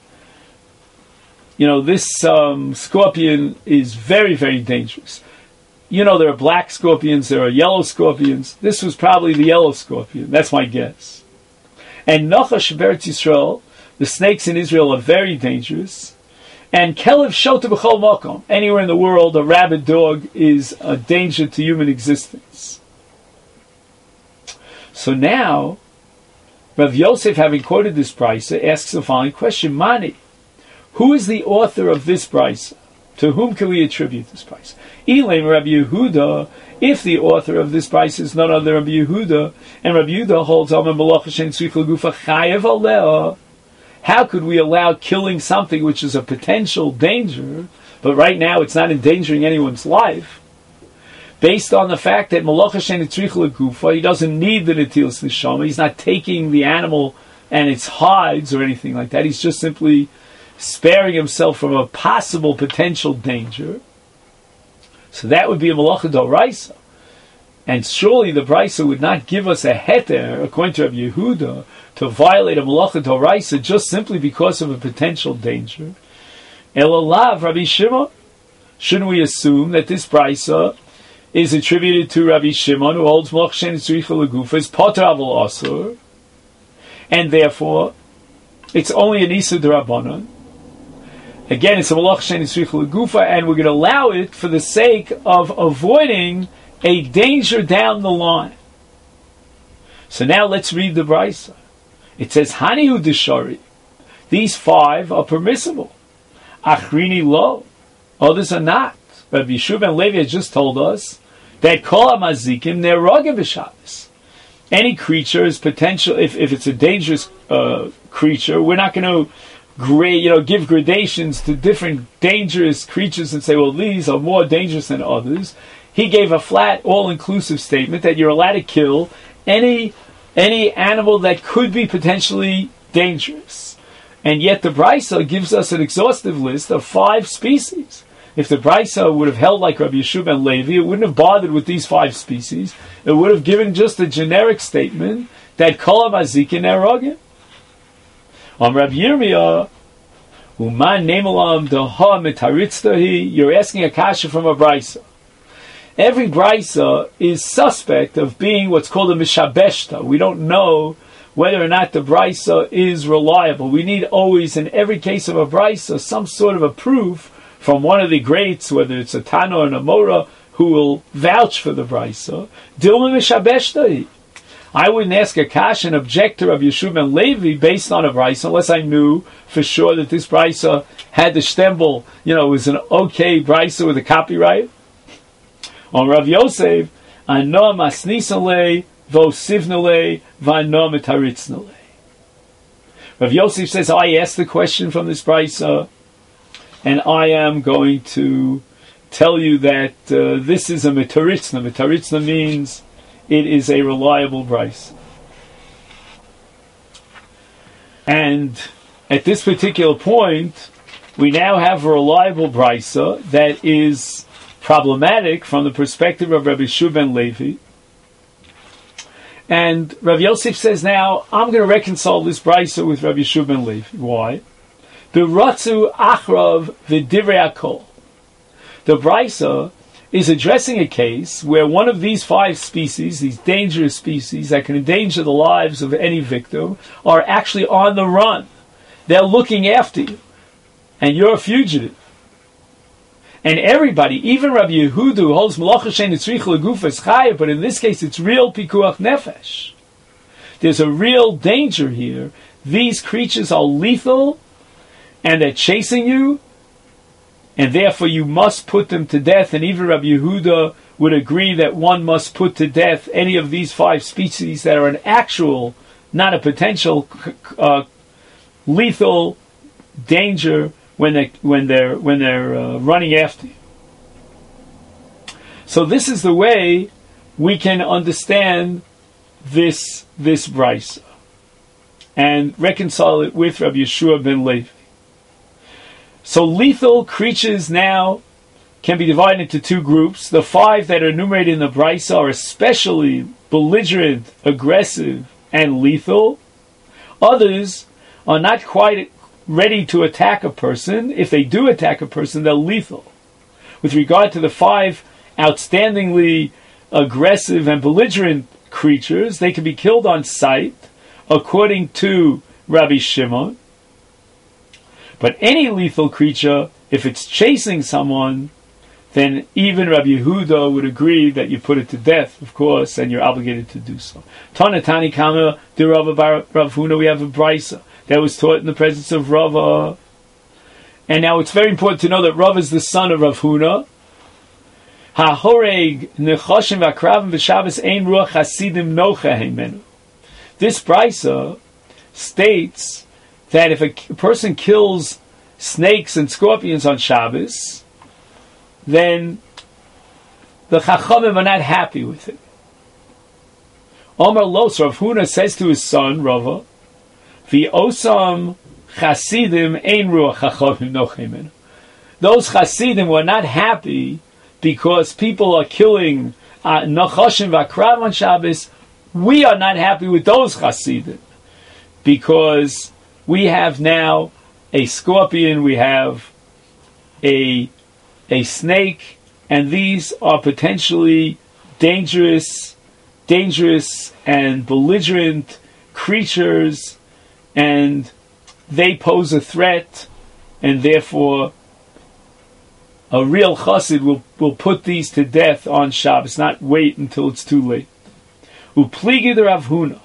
you know, this um, scorpion is very, very dangerous. You know, there are black scorpions, there are yellow scorpions. This was probably the yellow scorpion. That's my guess. And Nachash Beretz Yisrael, the snakes in Israel are very dangerous. And Kelev Shota B'chol Makom, anywhere in the world, a rabid dog is a danger to human existence. So now, Rav Yosef, having quoted this brisa, asks the following question: Mani, who is the author of this brisa? To whom can we attribute this brisa? Elaim Rabbi Yehuda, if the author of this brisa is none other than Rabbi Yehuda, and Rabbi Yehuda holds Amar Malacha Shein Tzricha Gufa Chayev Aleh, how could we allow killing something which is a potential danger, but right now it's not endangering anyone's life, based on the fact that Malacha Shein Tzricha Gufa, he doesn't need the Netilas Neshama, he's not taking the animal and its hides or anything like that, he's just simply sparing himself from a possible potential danger. So that would be a malacha d'oraisa. And surely the brisa would not give us a heter, according to Rabbi Yehuda, to violate a malacha d'oraisa just simply because of a potential danger. Elalav Rabbi Shimon. Shouldn't we assume that this brisa is attributed to Rabbi Shimon, who holds malacha shein tzricha legufa, is poter aval asur, and therefore it's only an isur d'Rabbanan. Again, it's a malacha shein tzricha legufa, and we're going to allow it for the sake of avoiding a danger down the line. So now let's read the brisa. It says, Hanihu deshari. These five are permissible. Achrini lo. Others are not. Rabbi Yeshua ben Levi has just told us that kol hamazikim nerogim b'Shabbos. Any creature is potential, if, if it's a dangerous uh, creature, we're not going to Grade, you know, give gradations to different dangerous creatures and say, well, these are more dangerous than others. He gave a flat, all-inclusive statement that you're allowed to kill any any animal that could be potentially dangerous. And yet the brisa gives us an exhaustive list of five species. If the brisa would have held like Rabbi Yeshua ben Levi, it wouldn't have bothered with these five species. It would have given just a generic statement that kol hamazikin nerogim. On Rav Yirmiyah, Uman Nemelam Daha Mitaritztahi, you're asking a kasha from a brisa. Every brisa is suspect of being what's called a mishabeshta. We don't know whether or not the brisa is reliable. We need always, in every case of a brisa, some sort of a proof from one of the greats, whether it's a Tana or an Amora, who will vouch for the Brisa, Dilma Mishabeshtai. I wouldn't ask a Kash, an objector of Yeshua ben Levi, based on a Brisa, unless I knew for sure that this Brisa had the stembel, you know, was an okay Brisa with a copyright. On Rav Yosef, Ano Masnisale, Vo Sivnale, Vano Mitaritznale. Rav Yosef says, I asked the question from this Brisa, and I am going to tell you that uh, this is a Mitaritzna. Mitaritzna means it is a reliable Brisa. And at this particular point, we now have a reliable Brisa that is problematic from the perspective of Rabbi Yeshua ben Levi. And Rav Yosef says now, I'm going to reconcile this Brisa with Rabbi Yeshua ben Levi. Why? The Ratzu Achrav V'divrei Akol. The Brisa is addressing a case where one of these five species, these dangerous species that can endanger the lives of any victim, are actually on the run. They're looking after you. And you're a fugitive. And everybody, even Rabbi Yehuda, holds Malacha Shein Tzrich L'Gufas Chaya, but in this case it's real Pikuach Nefesh. There's a real danger here. These creatures are lethal, and they're chasing you, and therefore you must put them to death. And even Rabbi Yehuda would agree that one must put to death any of these five species that are an actual, not a potential, uh, lethal danger when they when they're when they're uh, running after you. So this is the way we can understand this this brisa and reconcile it with Rabbi Yeshua ben Levi. So lethal creatures now can be divided into two groups. The five that are enumerated in the brisa are especially belligerent, aggressive, and lethal. Others are not quite ready to attack a person. If they do attack a person, they're lethal. With regard to the five outstandingly aggressive and belligerent creatures, they can be killed on sight, according to Rabbi Shimon. But any lethal creature, if it's chasing someone, then even Rabbi Yehuda would agree that you put it to death, of course, and you're obligated to do so. Tanatani Kama, the Rava Bar Rav Huna, we have a brisa that was taught in the presence of Rava. And now it's very important to know that Rava is the son of Rav Huna. Ha-horeg nechoshem v'akravim v'shabbos ein ruach hasidim nocha heimenu. This brisa states that if a person kills snakes and scorpions on Shabbos, then the Chachamim are not happy with it. Omar Los, Rav Huna says to his son, Rava, V'osam chasidim ein ruach chachamim nochemen. Those chasidim were not happy because people are killing nachoshim v'akrav on Shabbos. We are not happy with those chasidim because we have now a scorpion, we have a a snake, and these are potentially dangerous, dangerous and belligerent creatures, and they pose a threat, and therefore a real chassid will, will put these to death on Shabbos, not wait until it's too late. Upligi de Rav Huna.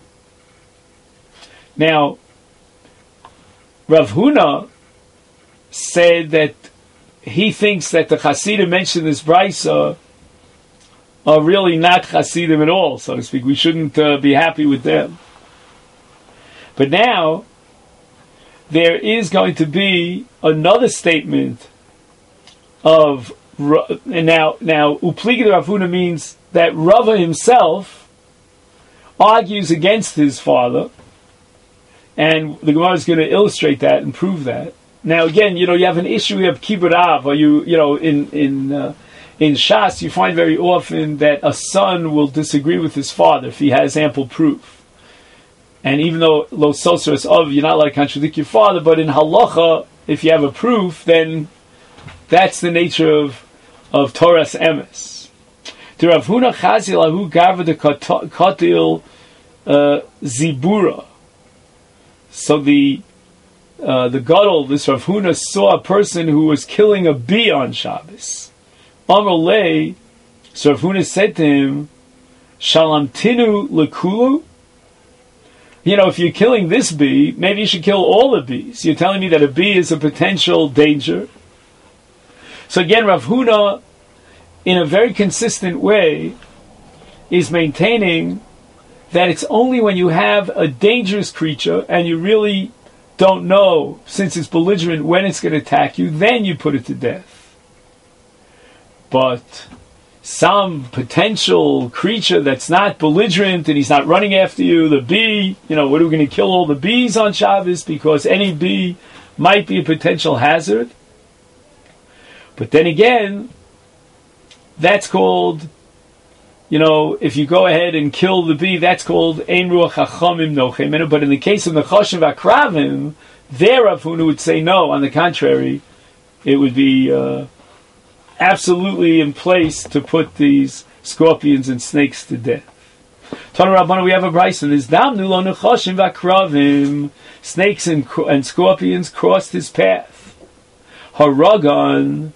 Now, Rav Huna said that he thinks that the Hasidim mentioned in this brisa are really not Hasidim at all, so to speak. We shouldn't uh, be happy with them. But now, there is going to be another statement of, and now, now Upligi Rav Huna means that Rava himself argues against his father, and the Gemara is going to illustrate that and prove that. Now again, you know, you have an issue, you have Kibbur Av, or you, you know, in, in, uh, in Shas, you find very often that a son will disagree with his father if he has ample proof. And even though Lo Sosras Av, you're not allowed to contradict your father, but in Halacha, if you have a proof, then that's the nature of, of Torah's emes. To Rav Huna Chazil Ahu Gava de Kotil Zibura. So the uh, the Gadol, this Rav Huna, saw a person who was killing a bee on Shabbos. Amar lei, so Rav Huna said to him, Shalom tinu lekulu? You know, if you're killing this bee, maybe you should kill all the bees. You're telling me that a bee is a potential danger. So again, Rav Huna, in a very consistent way, is maintaining that it's only when you have a dangerous creature and you really don't know, since it's belligerent, when it's going to attack you, then you put it to death. But some potential creature that's not belligerent and he's not running after you, the bee, you know, what are we going to kill all the bees on Shabbos because any bee might be a potential hazard? But then again, that's called, you know, if you go ahead and kill the bee, that's called Ein Ruach Chachamim Nochem. But in the case of Nechashim V'Akravim, there Rav Huna would say no. On the contrary, it would be uh, absolutely in place to put these scorpions and snakes to death. Tana Rabbana, we have a brayso. There's Damnu Lo Nechashim V'Akravim. Snakes and, and scorpions crossed his path. Haragan.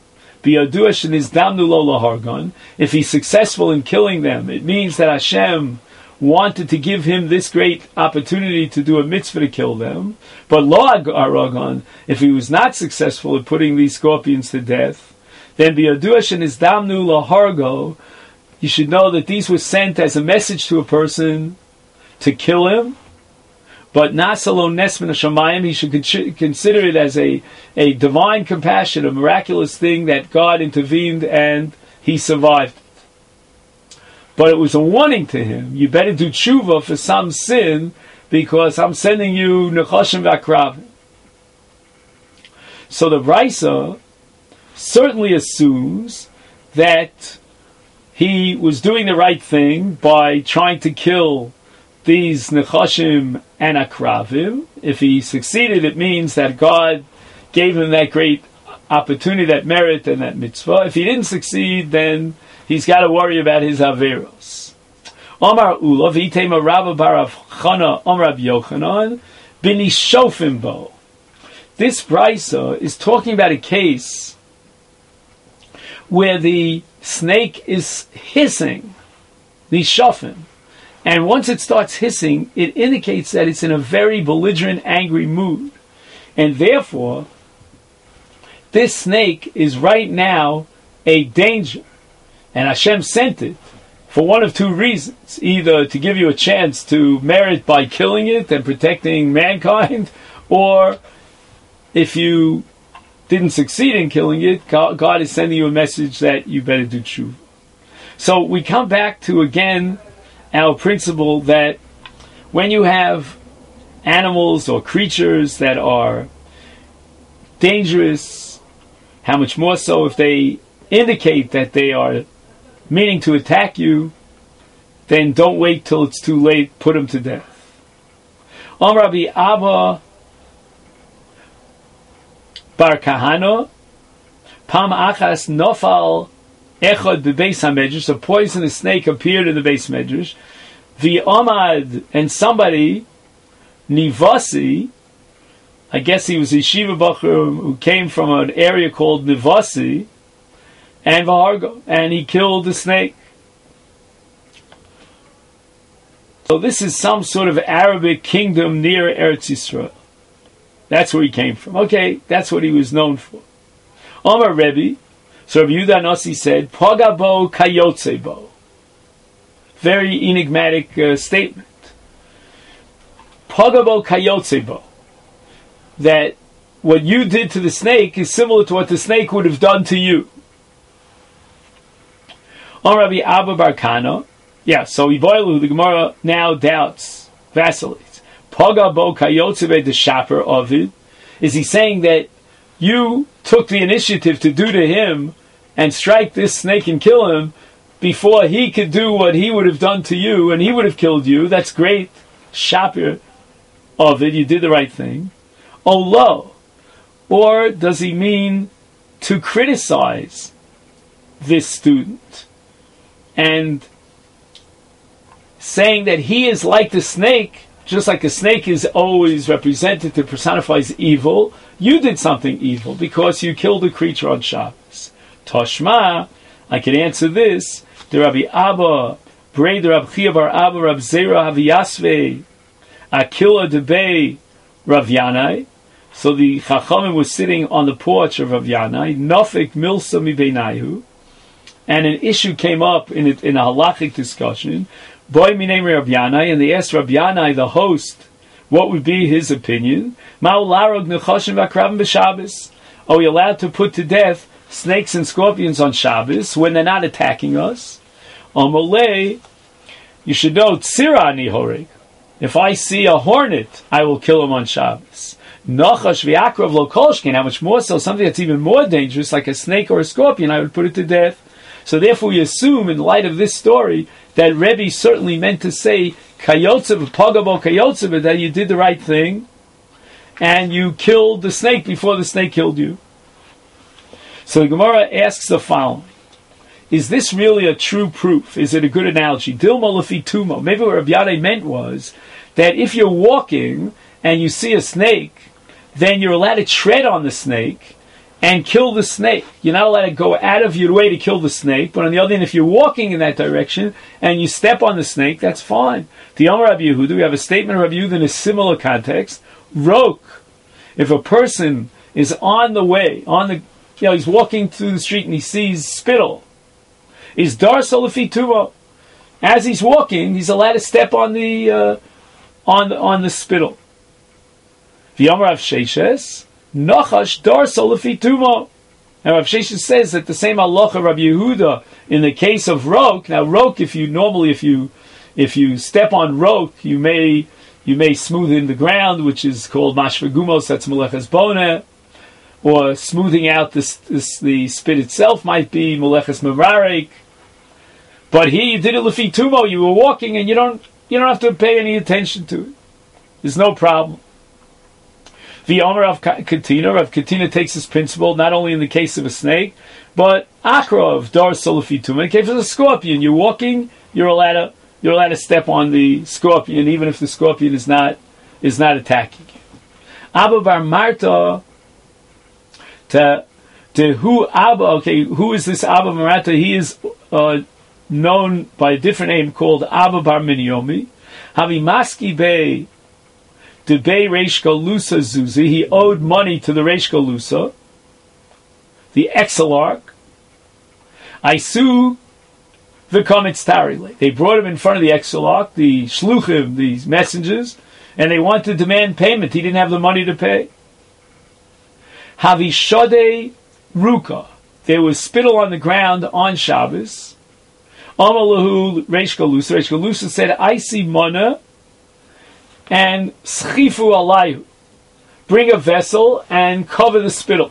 If he's successful in killing them, it means that Hashem wanted to give him this great opportunity to do a mitzvah to kill them. But lo haragan, if he was not successful at putting these scorpions to death, then biyaduash and izdamnu lahargo, you should know that these were sent as a message to a person to kill him. But Nasalo Nesman Shamayim, he should con- consider it as a, a divine compassion, a miraculous thing that God intervened and he survived it. But it was a warning to him, you better do tshuva for some sin, because I'm sending you Nechashim V'Akravim. So the Brisa certainly assumes that he was doing the right thing by trying to kill these Nechashim and Akravim. If he succeeded, it means that God gave him that great opportunity, that merit, and that mitzvah. If he didn't succeed, then he's got to worry about his Averos. Omar Ulav, Itema Rabba Barav Chana, Omar Yochanan, Bini Shofim Bo. This brisa is talking about a case where the snake is hissing, the shofim. And once it starts hissing, it indicates that it's in a very belligerent, angry mood. And therefore, this snake is right now a danger. And Hashem sent it for one of two reasons. Either to give you a chance to merit by killing it and protecting mankind, or if you didn't succeed in killing it, God is sending you a message that you better do tshuva. So we come back to, again, our principle that when you have animals or creatures that are dangerous, how much more so if they indicate that they are meaning to attack you, then don't wait till it's too late, put them to death. Om Rabbi Abba Bar Kahana, Pam Achas Nofal Echad bebeis hamedrash, a poisonous snake appeared in the base medrash. The Omad, and somebody, Nivasi, I guess he was a Yeshiva Bachur who came from an area called Nivasi, and Vahargo, and he killed the snake. So this is some sort of Arabic kingdom near Eretz Yisrael. That's where he came from. Okay, that's what he was known for. Omar Rebbe, so Rabbi Yehuda Nasi said, Pagabo kayotzebo. Very enigmatic uh, statement. Pagabo kayotzebo. That what you did to the snake is similar to what the snake would have done to you. On Rabbi Abba Bar Kana, yeah, so Iboilu, the Gemara now doubts, vacillates. Pagabo kayotzebe, the shaper of it. Is he saying that you took the initiative to do to him and strike this snake and kill him before he could do what he would have done to you, and he would have killed you? That's great. Shaper of it, you did the right thing. Oh, lo. Or does he mean to criticize this student and saying that he is like the snake just like a snake is always represented to personifies evil, you did something evil because you killed a creature on Shabbos. Toshma, I can answer this. The Rabbi Abba, Brei the Rabbi Chia bar Abba, Rabbi Zera Haviyasve, Akila Debei, Rav Yanai. So the Chachamim was sitting on the porch of Rav Yanai, Nofik Milsa Mi Beinayu, and an issue came up in a, in a halachic discussion. Boy Minei Rav Yanai, and they asked Rav Yanai, the host, what would be his opinion? Ma'u larog nechashim v'akravim b'Shabbos. Are we allowed to put to death snakes and scorpions on Shabbos when they're not attacking us? Omolei, you should know, tzira ani horeg. If I see a hornet, I will kill him on Shabbos. Nachash v'akrav lo kolshkin. How much more so? Something that's even more dangerous, like a snake or a scorpion, I would put it to death. So therefore we assume, in light of this story, that Rebbe certainly meant to say, Kayotzev, Pagabo Kayotzev, that you did the right thing, and you killed the snake before the snake killed you. So the Gemara asks the following. Is this really a true proof? Is it a good analogy? Dilma lefi tumo. Maybe what Rabbi Yadai meant was that if you're walking and you see a snake, then you're allowed to tread on the snake and kill the snake. You're not allowed to go out of your way to kill the snake, but on the other hand, if you're walking in that direction and you step on the snake, that's fine. The Amar Rabbi Yehuda, we have a statement of Rabbi Yehuda in a similar context. Rok, if a person is on the way, on the, you know, he's walking through the street and he sees spittle, is dar solafi tuva. As he's walking, he's allowed to step on the uh, on the, on the spittle. The Amar Rav Sheshes, Nachash dar solafi tuva. And Rav Sheshes says that the same halacha Rabbi Yehuda in the case of rok. Now rok, if you normally if you if you step on rok, you may you may smoothen the ground, which is called mashvegumos. That's meleches boneh. Or smoothing out this, this, the spit itself might be meleches merarek. But here you did it lefi tumo. You were walking, and you don't you don't have to pay any attention to it. There's no problem. The Omer of Katina, Rav Katina takes this principle not only in the case of a snake, but akrov dar lefi tumo. In the case of a scorpion, you're walking, you're allowed to you're allowed to step on the scorpion, even if the scorpion is not is not attacking you. Abba bar Marta. To, to who Abba, okay, who is this Abba Marata? He is uh, known by a different name called Abba Bar Minyomi. Havi Maski Bey, de Bey Reish Galusa Zuzi. He owed money to the Reish Galusa, the Exilarch. Isu V'Komitz Tarile. They brought him in front of the Exilarch, the Shluchim, these messengers, and they wanted to demand payment. He didn't have the money to pay. Havishode Ruka. There was spittle on the ground on Shabbos. Amalahu Reish Galusa. Reish Galusa said, I see mana and schifu alayu. Bring a vessel and cover the spittle.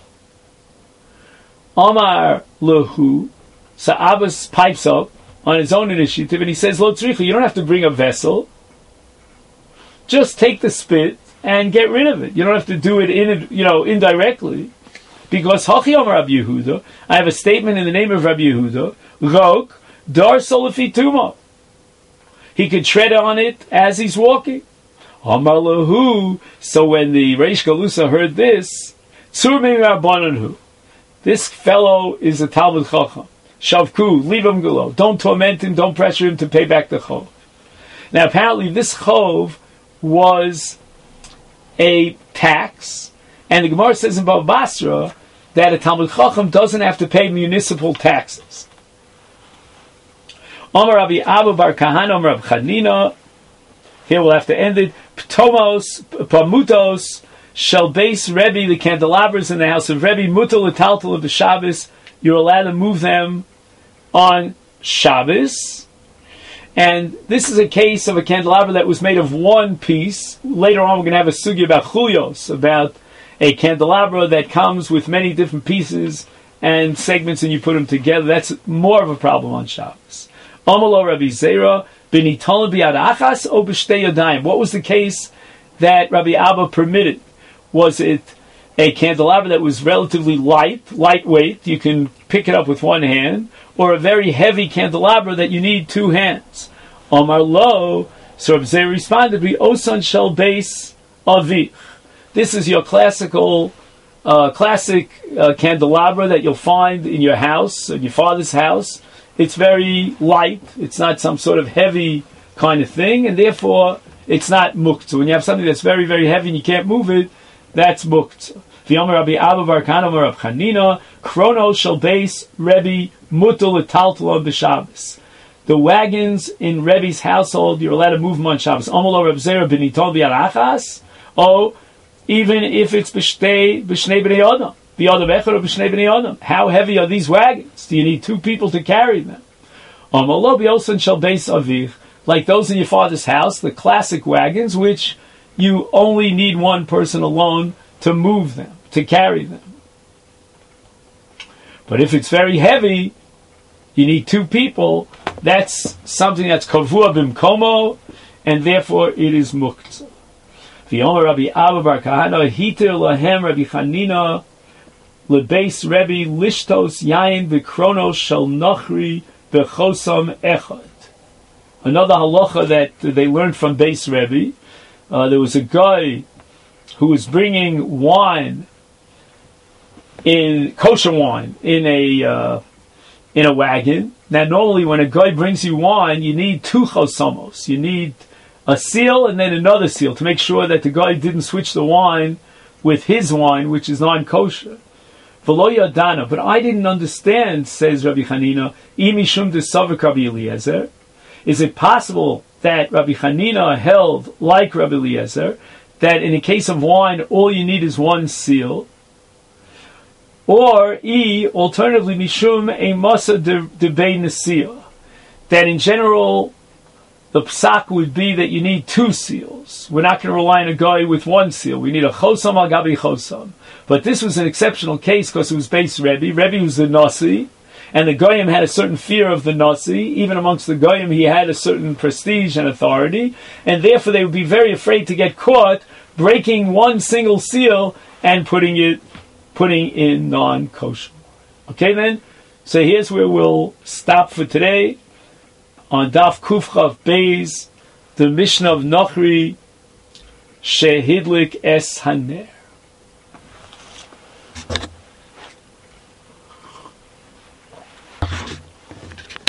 Amar lahu. So Abbas pipes up on his own initiative and he says, Lo tzricha, you don't have to bring a vessel. Just take the spit and get rid of it. You don't have to do it in, you know, indirectly. Because Hachi Amar Rabbi Yehuda, I have a statement in the name of Rabbi Yehuda, Rok, Dar Solafi Tuma. He could tread on it as he's walking. Amar Lahu. So when the Reish Galusa heard this, Tzur Mi Rabbananhu. This fellow is a Talmud Chacham. Shavku, leave him below. Don't torment him, don't pressure him to pay back the chov. Now apparently this chov was a tax, and the Gemara says in Bava Basra that a Talmud Chacham doesn't have to pay municipal taxes. Omar Rabbi Abba Bar Kahana, Omar Rabbi Chanina. Here we'll have to end it. Ptomos, Pamutos, Shel Beis Rebbe, the candelabras in the house of Rebbe, Mutal L'Taltal of the Shabbos. You're allowed to move them on Shabbos. And this is a case of a candelabra that was made of one piece. Later on, we're going to have a sugya about chulios, about a candelabra that comes with many different pieces and segments, and you put them together. That's more of a problem on Shabbos. Amalo Rabbi Zera, b'nitola b'yad achas o b'shtei yadayim. What was the case that Rabbi Abba permitted? Was it a candelabra that was relatively light, lightweight, you can pick it up with one hand, or a very heavy candelabra that you need two hands? Omar lo So Reb Zera responded, "We osan shel beis avi." This is your classical, uh, classic uh, candelabra that you'll find in your house, in your father's house. It's very light. It's not some sort of heavy kind of thing, and therefore it's not muktzah. When you have something that's very, very heavy and you can't move it, that's muktzah. V'yomer Rabbi Abba bar Kana bar Rab Chanina, Kronos shel beis Rebbe mutal etaltal b'Shabbos. The wagons in Rebbe's household, you're allowed to move them on Shabbos. Omolo Reb Zera b'niton b'yarachas, or even if it's b'shnei b'shnei b'nei Adam, b'yadav echad or b'shnei b'nei Adam. How heavy are these wagons? Do you need two people to carry them? Omolo b'yosan shel beis avich, like those in your father's house, the classic wagons, which you only need one person alone to move them, to carry them. But if it's very heavy, you need two people. That's something that's kavua bimkomo, and therefore it is muktzah. V'yomer Rabbi Abba bar Kahana hitir lahem Rabbi Chanina lebeis Rebbe lishtos yain v'kronos shel nochri b'chosam echad. Another halacha that they learned from Beis Rebbe, uh, there was a guy who was bringing wine, in kosher wine, in a uh, in a wagon. Now, normally when a guy brings you wine, you need two chosamos. You need a seal and then another seal to make sure that the guy didn't switch the wine with his wine, which is non-kosher. V'lo yadana, but I didn't understand, says Rabbi Chanina, imishum desavik Rabbi Eliezer. Is it possible that Rabbi Chanina held, like Rabbi Eliezer, that in a case of wine, all you need is one seal? Or, E, alternatively, Mishum a Masa de Bei Nesiyah, that in general, the psak would be that you need two seals. We're not going to rely on a guy with one seal. We need a chosam al gabi chosam. But this was an exceptional case because it was Beis Rebbe. Rebbe was the Nasi, and the Goyim had a certain fear of the Nasi. Even amongst the Goyim, he had a certain prestige and authority, and therefore they would be very afraid to get caught breaking one single seal and putting it putting in non-kosher. Okay then? So here's where we'll stop for today. On Daf Kufchav Beis, the Mishnah of Nochri, Shehidlik Es Haner.